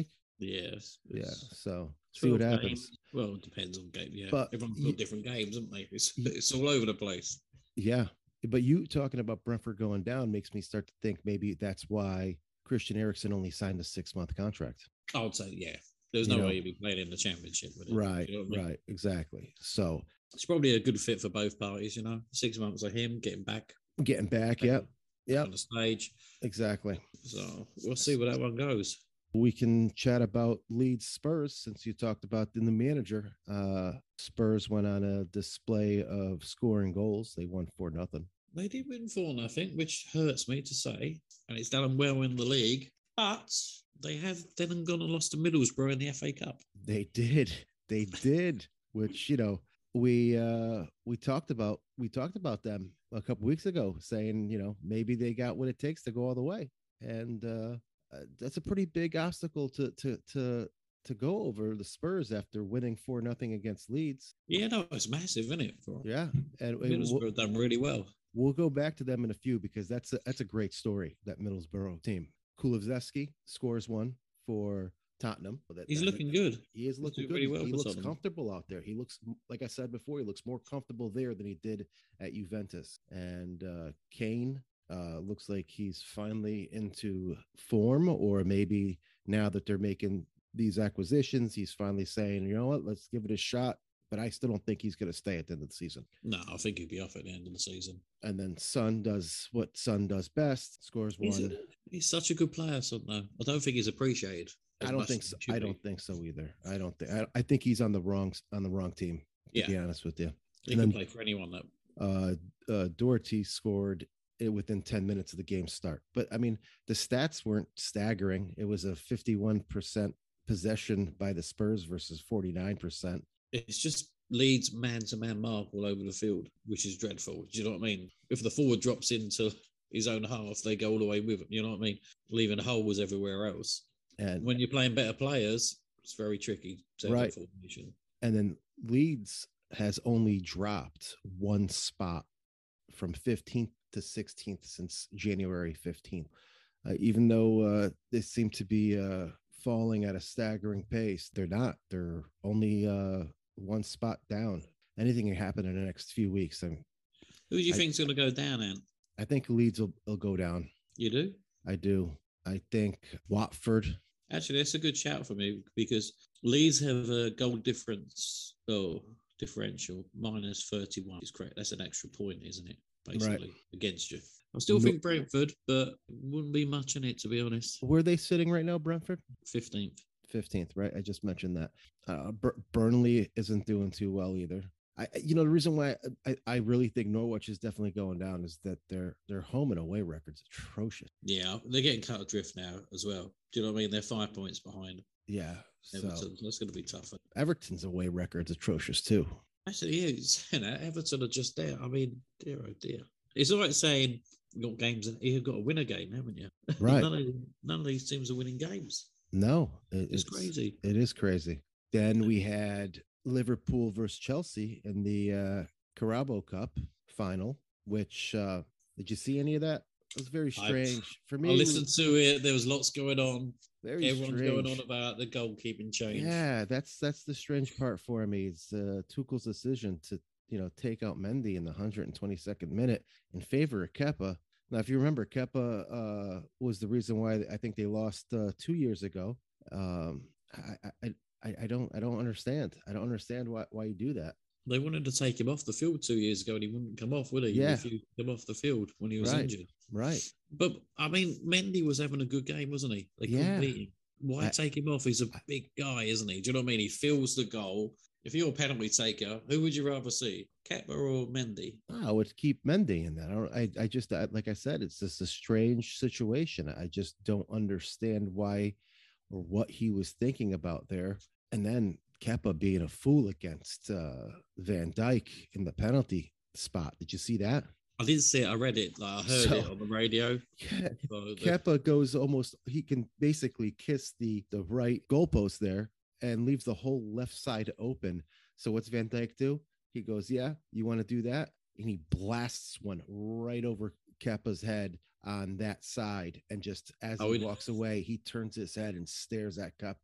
Yes. Yeah. So see what happens. Games. Well, it depends on game. Yeah. But Everyone's y- got different games, haven't they? It's, it's all over the place. Yeah. But you talking about Brentford going down makes me start to think maybe that's why Christian Eriksen only signed a six month contract. I would say, yeah. There's You no know? way he'd be playing in the championship with it. Right. You know what I mean? Right. Exactly. So It's probably a good fit for both parties, you know. Six months of him getting back. getting back. Yep. Yep. On the stage. Exactly. So we'll see where that one goes. We can chat about Leeds Spurs since you talked about in the manager. Uh, Spurs went on a display of scoring goals. They won four nothing. They did win four nothing, which hurts me to say, and it's done them well in the league. But they have then gone and lost to Middlesbrough in the F A Cup. They did. They did. Which you know we uh, we talked about. We talked about them a couple weeks ago, saying you know maybe they got what it takes to go all the way, and uh, uh, that's a pretty big obstacle to to to to go over the Spurs after winning four nothing against Leeds. Yeah, no, it's massive, isn't it? For Yeah, and Middlesbrough we'll, done really well. We'll go back to them in a few because that's a, that's a great story. That Middlesbrough team. Kulusevski scores one for Tottenham. That, He's that, looking good. He is looking good. Really well he looks Tottenham. comfortable out there. He looks, like I said before, he looks more comfortable there than he did at Juventus. And uh, Kane uh, looks like he's finally into form, or maybe now that they're making these acquisitions, he's finally saying, you know what, let's give it a shot. But I still don't think he's going to stay at the end of the season. No, I think he'd be off at the end of the season. And then Son does what Son does best, scores one. He's, a, he's such a good player, Son. Though I don't think he's appreciated. I don't think so. I don't think so either. I don't think. I, I think he's on the wrong on the wrong team. To yeah. be honest with you, he and can then, play for anyone. That uh, uh, Doherty scored it within ten minutes of the game start. But I mean, the stats weren't staggering. It was a fifty-one percent possession by the Spurs versus forty-nine percent. It's just Leeds man-to-man mark all over the field, which is dreadful. Do you know what I mean? If the forward drops into his own half, they go all the way with him. You know what I mean? Leaving holes everywhere else. And when you're playing better players, it's very tricky. Right. Formation. And then Leeds has only dropped one spot from fifteenth to sixteenth since January fifteenth. Uh, even though uh, they seem to be uh, falling at a staggering pace, they're not. They're only uh, one spot down. Anything can happen in the next few weeks. I mean, who do you think is going to go down, Ant? I think Leeds will, will go down. You do? I do. I think Watford. Actually, that's a good shout for me because Leeds have a goal difference, oh, differential, minus thirty-one. Is correct. That's an extra point, isn't it? Basically, right. Against you. I still no. think Brentford, but wouldn't be much in it, to be honest. Where are they sitting right now, Brentford? fifteenth. fifteenth, right? I just mentioned that. Uh, Bur- Burnley isn't doing too well either. I, you know, the reason why I, I really think Norwich is definitely going down is that their their home and away record's atrocious. Yeah, they're getting cut adrift now as well. Do you know what I mean? They're five points behind. Yeah, Everton. So That's going to be tougher. Everton's away record's atrocious too. Actually, yeah, you know, Everton are just there. I mean, dear oh dear. It's all right saying you got games. You've got to win a game, haven't you? Right. none, of, none of these teams are winning games. No, it, it's, it's crazy. It is crazy. Then we had Liverpool versus Chelsea in the uh, Carabao Cup final, which uh, did you see any of that? It was very strange I, for me. I listened was, to it. There was lots going on. Very Everyone's strange. going on about the goalkeeping change. Yeah, that's that's the strange part for me. It's uh, Tuchel's decision to you know take out Mendy in the one hundred twenty-second minute in favor of Kepa. Now, if you remember, Kepa uh, was the reason why I think they lost uh, two years ago. Um, I, I I I don't I don't understand. I don't understand why why you do that. They wanted to take him off the field two years ago, and he wouldn't come off, would he? Yeah, he refused to come off the field when he was right. injured. Right. But I mean, Mendy was having a good game, wasn't he? They yeah. couldn't beat him. Why I, take him off? He's a big guy, isn't he? Do you know what I mean? He fills the goal. If you're a penalty taker, who would you rather see, Kepa or Mendy? I would keep Mendy in that. I don't, I, I just I, like I said, it's just a strange situation. I just don't understand why or what he was thinking about there. And then Kepa being a fool against uh, Van Dijk in the penalty spot. Did you see that? I didn't see it. I read it. Like I heard so, it on the radio. Yeah, so the... Kepa goes almost. He can basically kiss the the right goalpost there and leaves the whole left side open. So what's Van Dijk do? He goes, "Yeah, you want to do that?" And he blasts one right over Kepa's head on that side. And just as oh, he walks away, he turns his head and stares at Kepa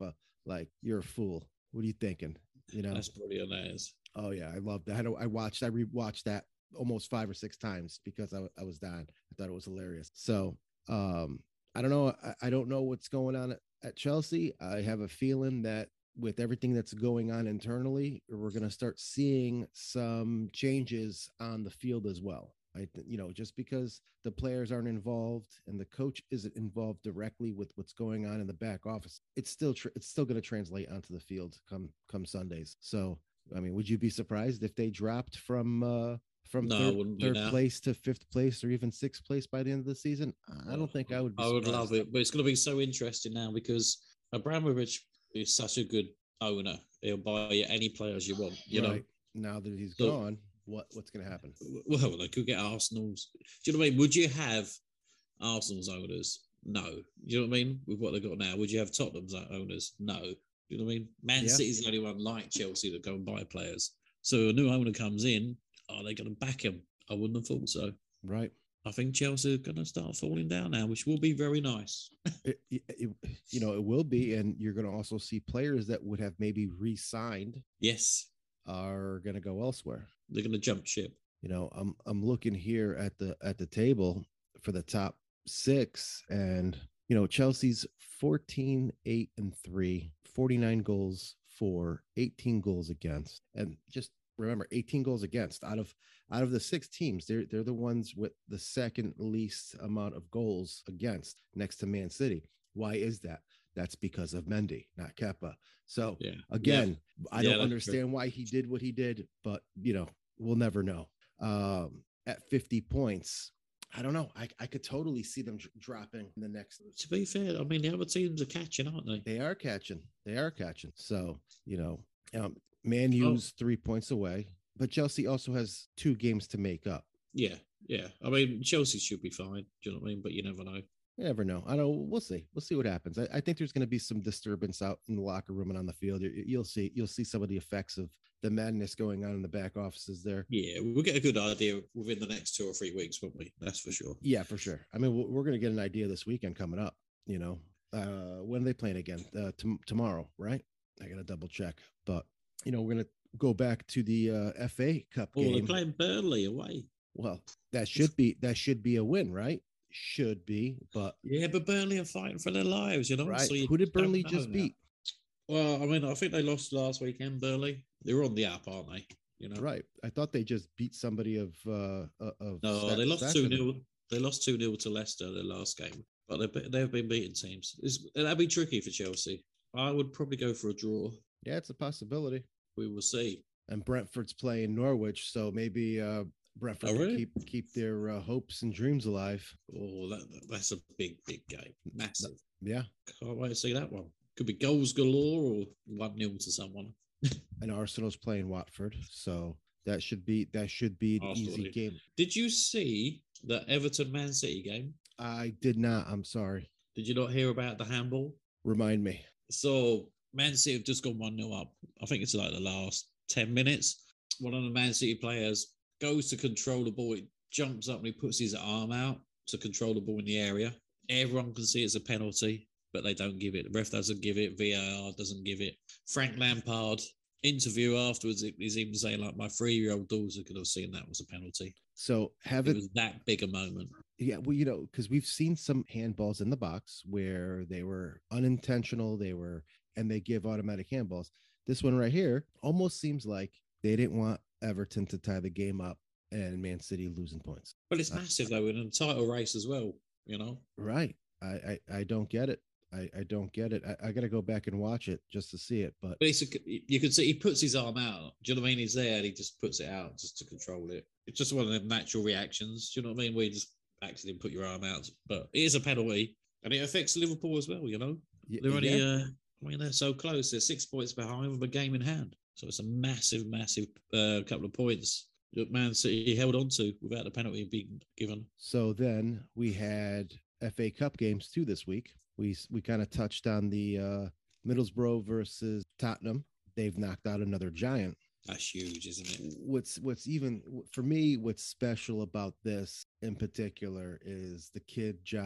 Like, you're a fool. What are you thinking? You know, That's brilliant. That is. Oh yeah, I love that. I, I watched, I rewatched that almost five or six times because I, I was dying. I thought it was hilarious. So um, I don't know. I, I don't know what's going on at, at Chelsea. I have a feeling that with everything that's going on internally, we're going to start seeing some changes on the field as well. I, th- you know, just because the players aren't involved and the coach isn't involved directly with what's going on in the back office, it's still tr- it's still going to translate onto the field come come Sundays. So, I mean, would you be surprised if they dropped from uh, from No, I third, wouldn't be third now. place to fifth place or even sixth place by the end of the season? I don't think I would be I would surprised. love it, but it's going to be so interesting now because Abramovich is such a good owner. He'll buy you any players you want, you right. know. Now that he's So- gone, what what's going to happen? Well, they could get Arsenal's. Do you know what I mean? Would you have Arsenal's owners? No. Do you know what I mean? With what they've got now, would you have Tottenham's owners? No. Do you know what I mean? Man Yeah. City's the only one like Chelsea that go and buy players. So a new owner comes in, are they going to back him? I wouldn't have thought so. Right. I think Chelsea are going to start falling down now, which will be very nice. It, it, it- you know, it will be, and you're going to also see players that would have maybe re-signed Yes, are going to go elsewhere. they're going to jump ship. You know, I'm I'm looking here at the at the table for the top six, and you know, Chelsea's fourteen, eight, and three, forty-nine goals for, eighteen goals against. And just remember, eighteen goals against out of out of the six teams, they're they're the ones with the second least amount of goals against, next to Man City. Why is that? That's because of Mendy, not Kepa. So Yeah. again, I Yeah, don't that's understand why he did what he did, but you know, we'll never know. Um, at fifty points, I don't know. I, I could totally see them dr- dropping in the next. To be fair, I mean, the other teams are catching, aren't they? They are catching. They are catching. So, you know, um, Man Oh. U's three points away, but Chelsea also has two games to make up. Yeah, yeah. I mean, Chelsea should be fine. Do you know what I mean? But you never know. You never know. I know. We'll see. We'll see what happens. I, I think there's going to be some disturbance out in the locker room and on the field. You, you'll see. You'll see some of the effects of the madness going on in the back offices there. Yeah, we'll get a good idea within the next two or three weeks, won't we? That's for sure. Yeah, for sure. I mean, we're, we're going to get an idea this weekend coming up. You know, uh, when are they playing again? Uh, t- tomorrow, right? I got to double check. But you know, we're going to go back to the uh, F A Cup Oh, game. they're playing Burnley away. Well, that should be that should be a win, right? Should be, but Yeah, but Burnley are fighting for their lives, you know. right. So you Who did don't Burnley know just now. beat? Well, I mean, I think they lost last weekend. Burnley, they're on the up, aren't they? You know. Right. I thought they just beat somebody of uh uh, of No, stat- they lost stats two in it. nil. They lost two nil to Leicester their last game, but they've they've been beating teams. It's, that'd be tricky for Chelsea. I would probably go for a draw. Yeah, it's a possibility. We will see. And Brentford's playing Norwich, so maybe uh Brentford Oh, can really? keep keep their uh, hopes and dreams alive. Oh, that, that's a big, big game. Massive. Yeah. Can't wait to see that one. Could be goals galore or one nil to someone. And Arsenal's playing Watford, so that should be that should be an Arsenal, easy dude. game. Did you see the Everton Man City game? I did not. I'm sorry. Did you not hear about the handball? Remind me. So Man City have just gone one nil up. I think it's like the last ten minutes. One of the Man City players goes to control the ball. He jumps up and he puts his arm out to control the ball in the area. Everyone can see it's a penalty, but they don't give it. The ref doesn't give it. V A R doesn't give it. Frank Lampard interview afterwards, he's even saying like, my three-year-old daughter could have seen that was a penalty. So have It it. was that big a moment. Yeah, well, you know, because we've seen some handballs in the box where they were unintentional, they were, and they give automatic handballs. This one right here almost seems like they didn't want Everton to tie the game up and Man City losing points. But it's Uh, massive though in a title race as well, you know. Right. I I, I don't get it. I, I don't get it. I, I got to go back and watch it just to see it. But But it's a, you can see he puts his arm out. Do you know what I mean? He's there and he just puts it out just to control it. It's just one of them natural reactions. Do you know what I mean? Where you just accidentally put your arm out. But it is a penalty and it affects Liverpool as well, you know. y- They're only, yeah, uh, I mean, they're so close. They're six points behind with a game in hand. So it's a massive, massive uh, couple of points that Man City held on to without the penalty being given. so then we had F A Cup games too this week. We we kind of touched on the uh, Middlesbrough versus Tottenham. They've knocked out another giant. That's huge, isn't it? What's what's even for me, what's special about this in particular is the kid Josh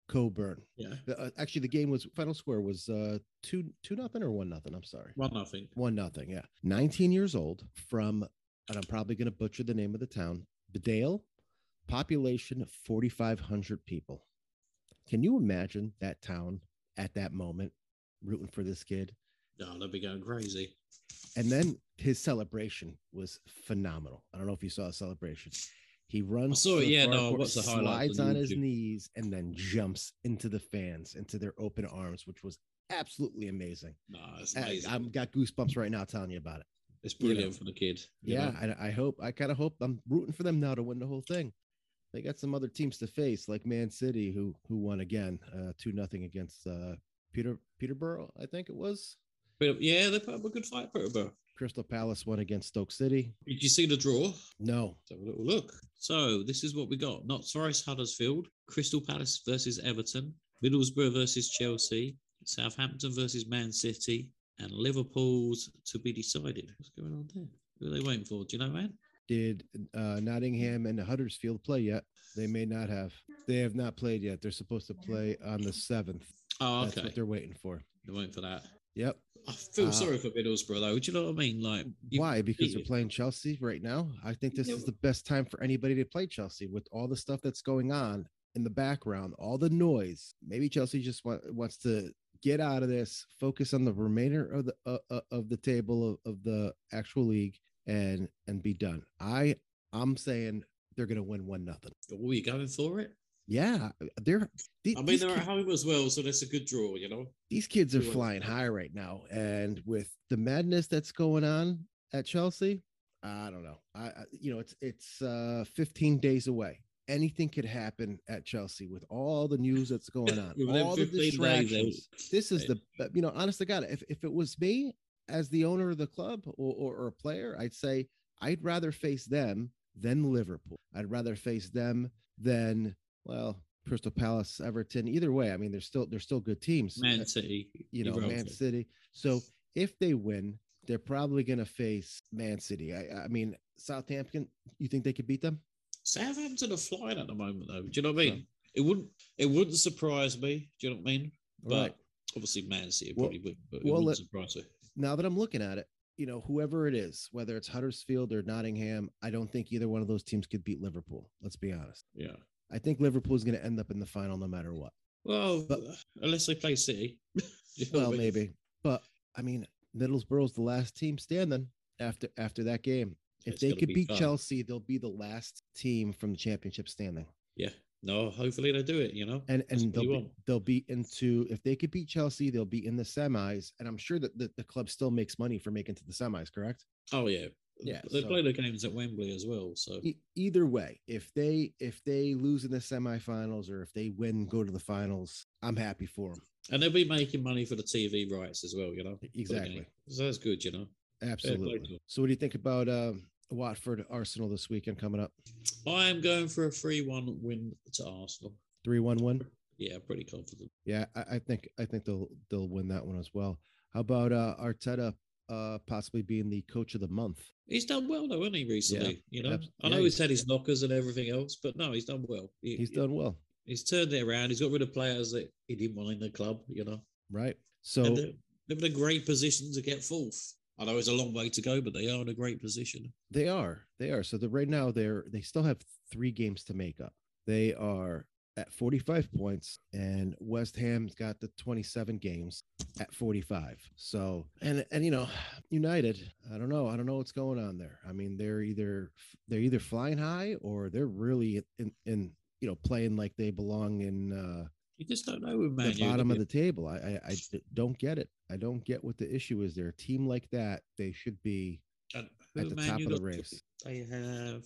Coburn. Yeah. Uh, actually, the game was final score was uh, two two nothing or one nothing. I'm sorry, one nothing. One nothing. Yeah, nineteen years old from, and I'm probably going to butcher the name of the town, Bedale, population forty-five hundred people. Can you imagine that town at that moment rooting for this kid? No, they'll be going crazy. And then his celebration was phenomenal. I don't know if you saw a celebration. He runs, I saw it, yeah, no, court, what's the highlight slides on, on his knees, and then jumps into the fans, into their open arms, which was absolutely amazing. No, it's amazing. I, I've got goosebumps right now telling you about it. It's brilliant, you know? For the kid. Yeah, and I, I hope, I kind of hope, I'm rooting for them now to win the whole thing. They got some other teams to face, like Man City, who who won again, uh, two nothing against uh, Peter Peterborough, I think it was. But yeah, they put up a good fight, Peterborough. Crystal Palace won against Stoke City. Did you see the draw? No. Let's have a little look. So this is what we got: Notts Forest, Huddersfield, Crystal Palace versus Everton, Middlesbrough versus Chelsea, Southampton versus Man City, and Liverpool's to be decided. What's going on there? Who are they waiting for? Do you know, man? Did uh, Nottingham and Huddersfield play yet? They may not have. They have not played yet. They're supposed to play on the seventh. Oh, okay. That's what they're waiting for. They're waiting for that. Yep. I feel uh, sorry for Middlesbrough, though. Do you know what I mean? Like, why? Because they're playing Chelsea right now. I think this yeah. is the best time for anybody to play Chelsea with all the stuff that's going on in the background, all the noise. Maybe Chelsea just want, wants to get out of this, focus on the remainder of the uh, uh, of the table of, of the actual league, and and be done. I I'm saying they're going to win one nothing. Oh, you going for it? Yeah, they're. Th- I mean, they're kids, at home as well, so that's a good draw. You know, these kids are flying high right now, and with the madness that's going on at Chelsea, I don't know. I, I you know, it's it's uh, fifteen days away. Anything could happen at Chelsea with all the news that's going on, all the distractions. This is the, you know, honest to God, if if it was me as the owner of the club or, or, or a player, I'd say I'd rather face them than Liverpool. I'd rather face them than, well, Crystal Palace, Everton. Either way, I mean, they're still they're still good teams. Man City, you know, Man City. So if they win, they're probably going to face Man City. I, I mean, Southampton. You think they could beat them? Southampton are flying at the moment, though. Do you know what I mean? So, it wouldn't it wouldn't surprise me. Do you know what I mean? But right. Obviously, Man City probably well, would. But it well, wouldn't surprise me. Now that I'm looking at it, you know, whoever it is, whether it's Huddersfield or Nottingham, I don't think either one of those teams could beat Liverpool. Let's be honest. Yeah. I think Liverpool is going to end up in the final no matter what. Well, but, unless they play City. You know well, I mean? maybe. But, I mean, Middlesbrough's the last team standing after after that game. If it's they could beat fun. Chelsea, they'll be the last team from the championship standing. Yeah. No, hopefully they do it, you know. And and they'll be, they'll be into, if they could beat Chelsea, they'll be in the semis. And I'm sure that the, the club still makes money for making to the semis, correct? Oh, yeah. Yeah, they so, play the games at Wembley as well. So e- either way, if they if they lose in the semifinals or if they win, go to the finals, I'm happy for them. And they'll be making money for the T V rights as well, you know. Exactly. So that's good, you know. Absolutely. So what do you think about um, Watford Arsenal this weekend coming up? I am going for a three one win to Arsenal. three one win? Yeah, pretty confident. Yeah, I, I think I think they'll they'll win that one as well. How about uh, Arteta uh, possibly being the coach of the month? He's done well though, hasn't he, recently? Yeah, you know, abs- I know yeah, he's had his knockers and everything else, but no, he's done well. He, he's done well. He's turned it around. He's got rid of players that he didn't want in the club, you know. Right. So and they're, they're in a great position to get fourth. I know it's a long way to go, but they are in a great position. They are. They are. So the, right now they're they still have three games to make up. They are at forty-five points, and West Ham's got the twenty-seven games at forty-five. So, and and you know, United, I don't know, I don't know what's going on there. I mean, they're either they're either flying high or they're really in, in you know playing like they belong in. Uh, you just don't know with Man the bottom of the table. I, I I don't get it. I don't get what the issue is. They're a team like that. They should be at the top of the race. They have.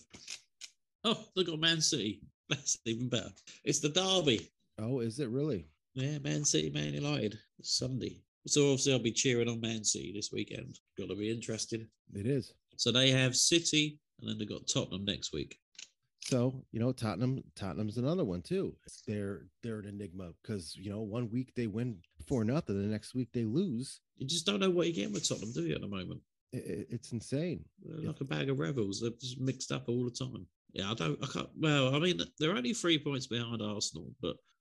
Oh, they got Man City. That's even better. It's the derby. Oh, is it really? Yeah, Man City, Man United, Sunday. So obviously I'll be cheering on Man City this weekend. Got to be interesting. It is. So they have City, and then they've got Tottenham next week. So, you know, Tottenham, Tottenham's another one too. They're they're an enigma because, you know, one week they win four nothing, the next week they lose. You just don't know what you're getting with Tottenham, do you, at the moment? It, it's insane. They're like a bag of rebels. They're just mixed up all the time. Yeah, I don't, I can't, well, I mean, they're only three points behind Arsenal, but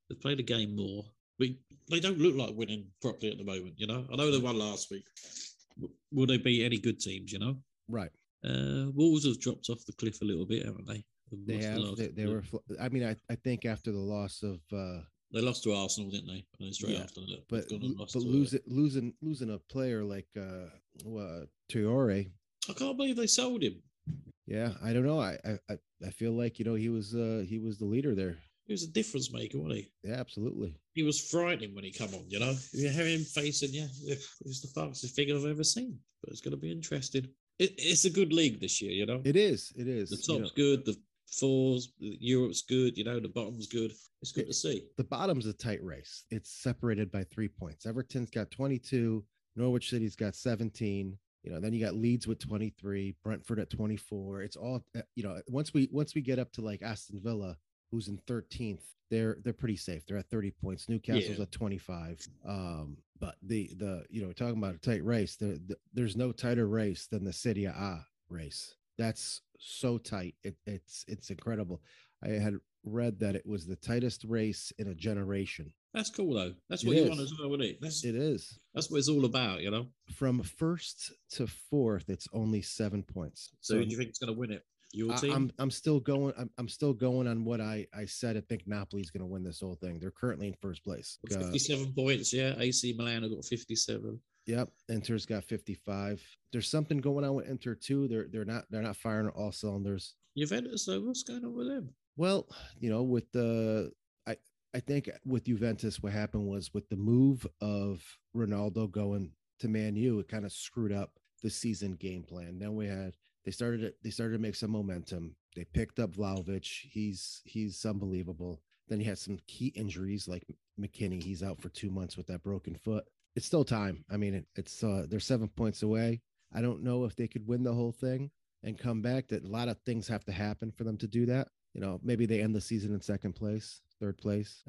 They've played a game more. We, they don't look like winning properly at the moment, you know? I know they won last week. Will they beat any good teams, you know? Right. Uh, Wolves have dropped off the cliff a little bit, haven't they? They've they have. The they, they were. I mean, I, I think after the loss of. Uh, they lost to Arsenal, didn't they? And then straight yeah, after that. But, but losing, losing, losing a player like uh, uh, Traore. I can't believe they sold him. Yeah, I don't know. I, I, I feel like, you know, he was, uh, he was the leader there. He was a difference maker, wasn't he? Yeah, absolutely. He was frightening when he come on, you know? You hear him facing you. It was the fastest figure I've ever seen. But it's going to be interesting. It, it's a good league this year, you know? It is. It is. The top's you know. good. The fours, Europe's good. You know, the bottom's good. It's good it, to see. The bottom's a tight race. It's separated by three points. Everton's got twenty-two. Norwich City's got seventeen. You know, then you got Leeds with twenty-three, Brentford at twenty-four. It's all, you know, once we once we get up to like Aston Villa, who's in thirteenth, they're they're pretty safe. They're at thirty points. Newcastle's yeah. at twenty-five. Um, but the the you know, talking about a tight race, the, the, there's no tighter race than the Serie A race. That's so tight. It, it's it's incredible. I had read that it was the tightest race in a generation. That's cool though. That's what it you is. want as well, isn't it? That's, it is. That's what it's all about, you know. From first to fourth, it's only seven points. So, so do you think it's going to win it? Your team? I, I'm I'm still going. I'm I'm still going on what I I said. I think Napoli's going to win this whole thing. They're currently in first place. fifty-seven uh, points. Yeah, A C Milan have got fifty-seven. Yep, Inter's got fifty-five. There's something going on with Inter too. They're they're not they're not firing all cylinders. Juventus though, what's going on with them? Well, you know, with the I I think with Juventus, what happened was with the move of Ronaldo going to Man U, it kind of screwed up the season game plan. Then we had they started to, they started to make some momentum. They picked up Vlahovic. He's he's unbelievable. Then you had some key injuries like McKinney. He's out for two months with that broken foot. It's still time. I mean, it, it's uh, they're seven points away. I don't know if they could win the whole thing and come back. That a lot of things have to happen for them to do that. You know, maybe they end the season in second place, third place.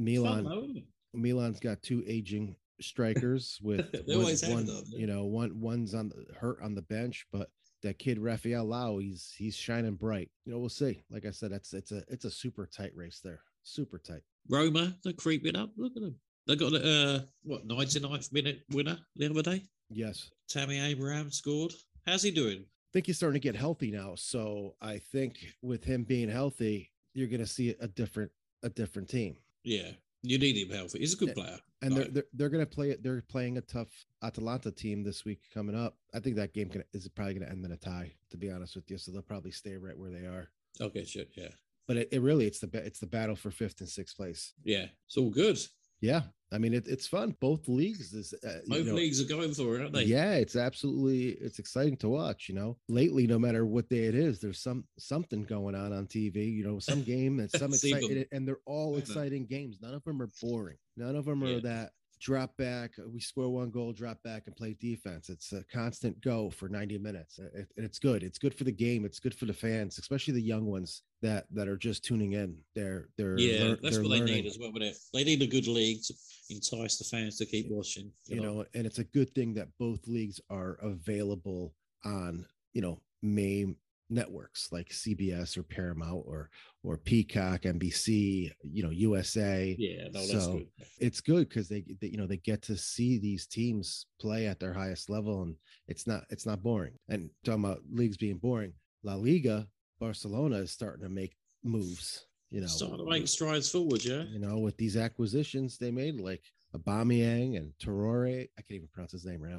Milan, Milan's got two aging strikers with one, one you know, one one's on the, hurt on the bench, but that kid Rafael Leao, he's he's shining bright. You know, we'll see. Like I said, it's it's a it's a super tight race there, super tight. Roma, they're creeping up. Look at them. They got a uh, what ninety-ninth minute winner the other day. Yes, Tammy Abraham scored. How's he doing? I think he's starting to get healthy now. So I think with him being healthy, you're going to see a different a different team. Yeah, you need him healthy. He's a good player. And they're they're, they're going to play it. They're playing a tough Atalanta team this week coming up. I think that game can, is probably going to end in a tie. To be honest with you, so they'll probably stay right where they are. Okay, sure, yeah. But it, it really it's the it's the battle for fifth and sixth place. Yeah, it's all good. Yeah, I mean it, it's fun. Both leagues is uh, both you know, leagues are going for it, aren't they? Yeah, it's absolutely it's exciting to watch. You know, lately, no matter what day it is, there's some something going on on T V. You know, some game and some exciting, and they're all exciting games. None of them are boring. None of them are yeah. that drop back. We score one goal, drop back, and play defense. It's a constant go for ninety minutes. It, it, it's good. It's good for the game. It's good for the fans, especially the young ones that that are just tuning in. They're they're yeah, lear- that's they're what learning. they need as well. But they need a good league to entice the fans to keep watching. You, you know? know, and it's a good thing that both leagues are available on you know main networks like C B S or Paramount or or Peacock, N B C, you know, U S A. Yeah, no, so that's good. It's good because they, they, you know, they get to see these teams play at their highest level, and it's not it's not boring. And talking about leagues being boring, La Liga, Barcelona is starting to make moves. You know, starting to make strides forward. Yeah, you know, with these acquisitions they made, like Aubameyang and Traore. I can't even pronounce his name right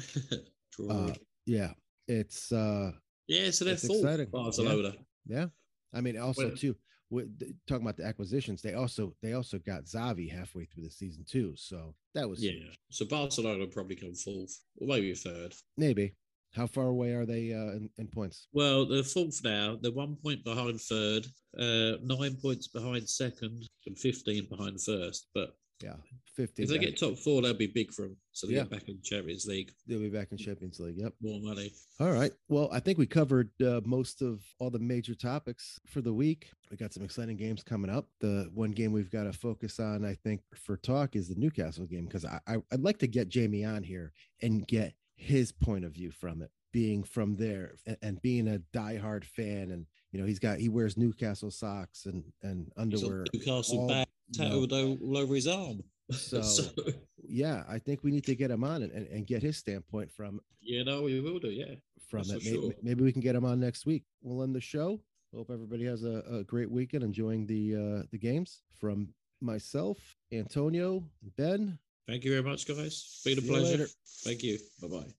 now. uh, yeah, it's. uh Yeah, so they're full Barcelona. Yeah. yeah, I mean, also well, too, with talking about the acquisitions, they also they also got Xavi halfway through the season too. So that was yeah. huge. So Barcelona will probably come fourth, or maybe a third. Maybe. How far away are they uh, in, in points? Well, they're fourth now. They're one point behind third, uh, nine points behind second, and fifteen behind first. But yeah, fifteen. If they get top four, that'll be big for them. So they yeah. get back in Champions League. They'll be back in Champions League. Yep. More money. All right. Well, I think we covered uh, most of all the major topics for the week. We got some exciting games coming up. The one game we've got to focus on, I think, for talk is the Newcastle game, because I, I I'd like to get Jamie on here and get his point of view from it, being from there and, and being a diehard fan. And you know, he's got he wears Newcastle socks and and underwear. Newcastle all, back. tattooed no. all over his arm. So, so, yeah, I think we need to get him on and, and, and get his standpoint from. Yeah, no, we will do. Yeah, from That's it. Maybe, sure. maybe we can get him on next week. We'll end the show. Hope everybody has a, a great weekend enjoying the uh, the games. From myself, Antonio, Ben. Thank you very much, guys. Been a pleasure. Thank you. Bye bye.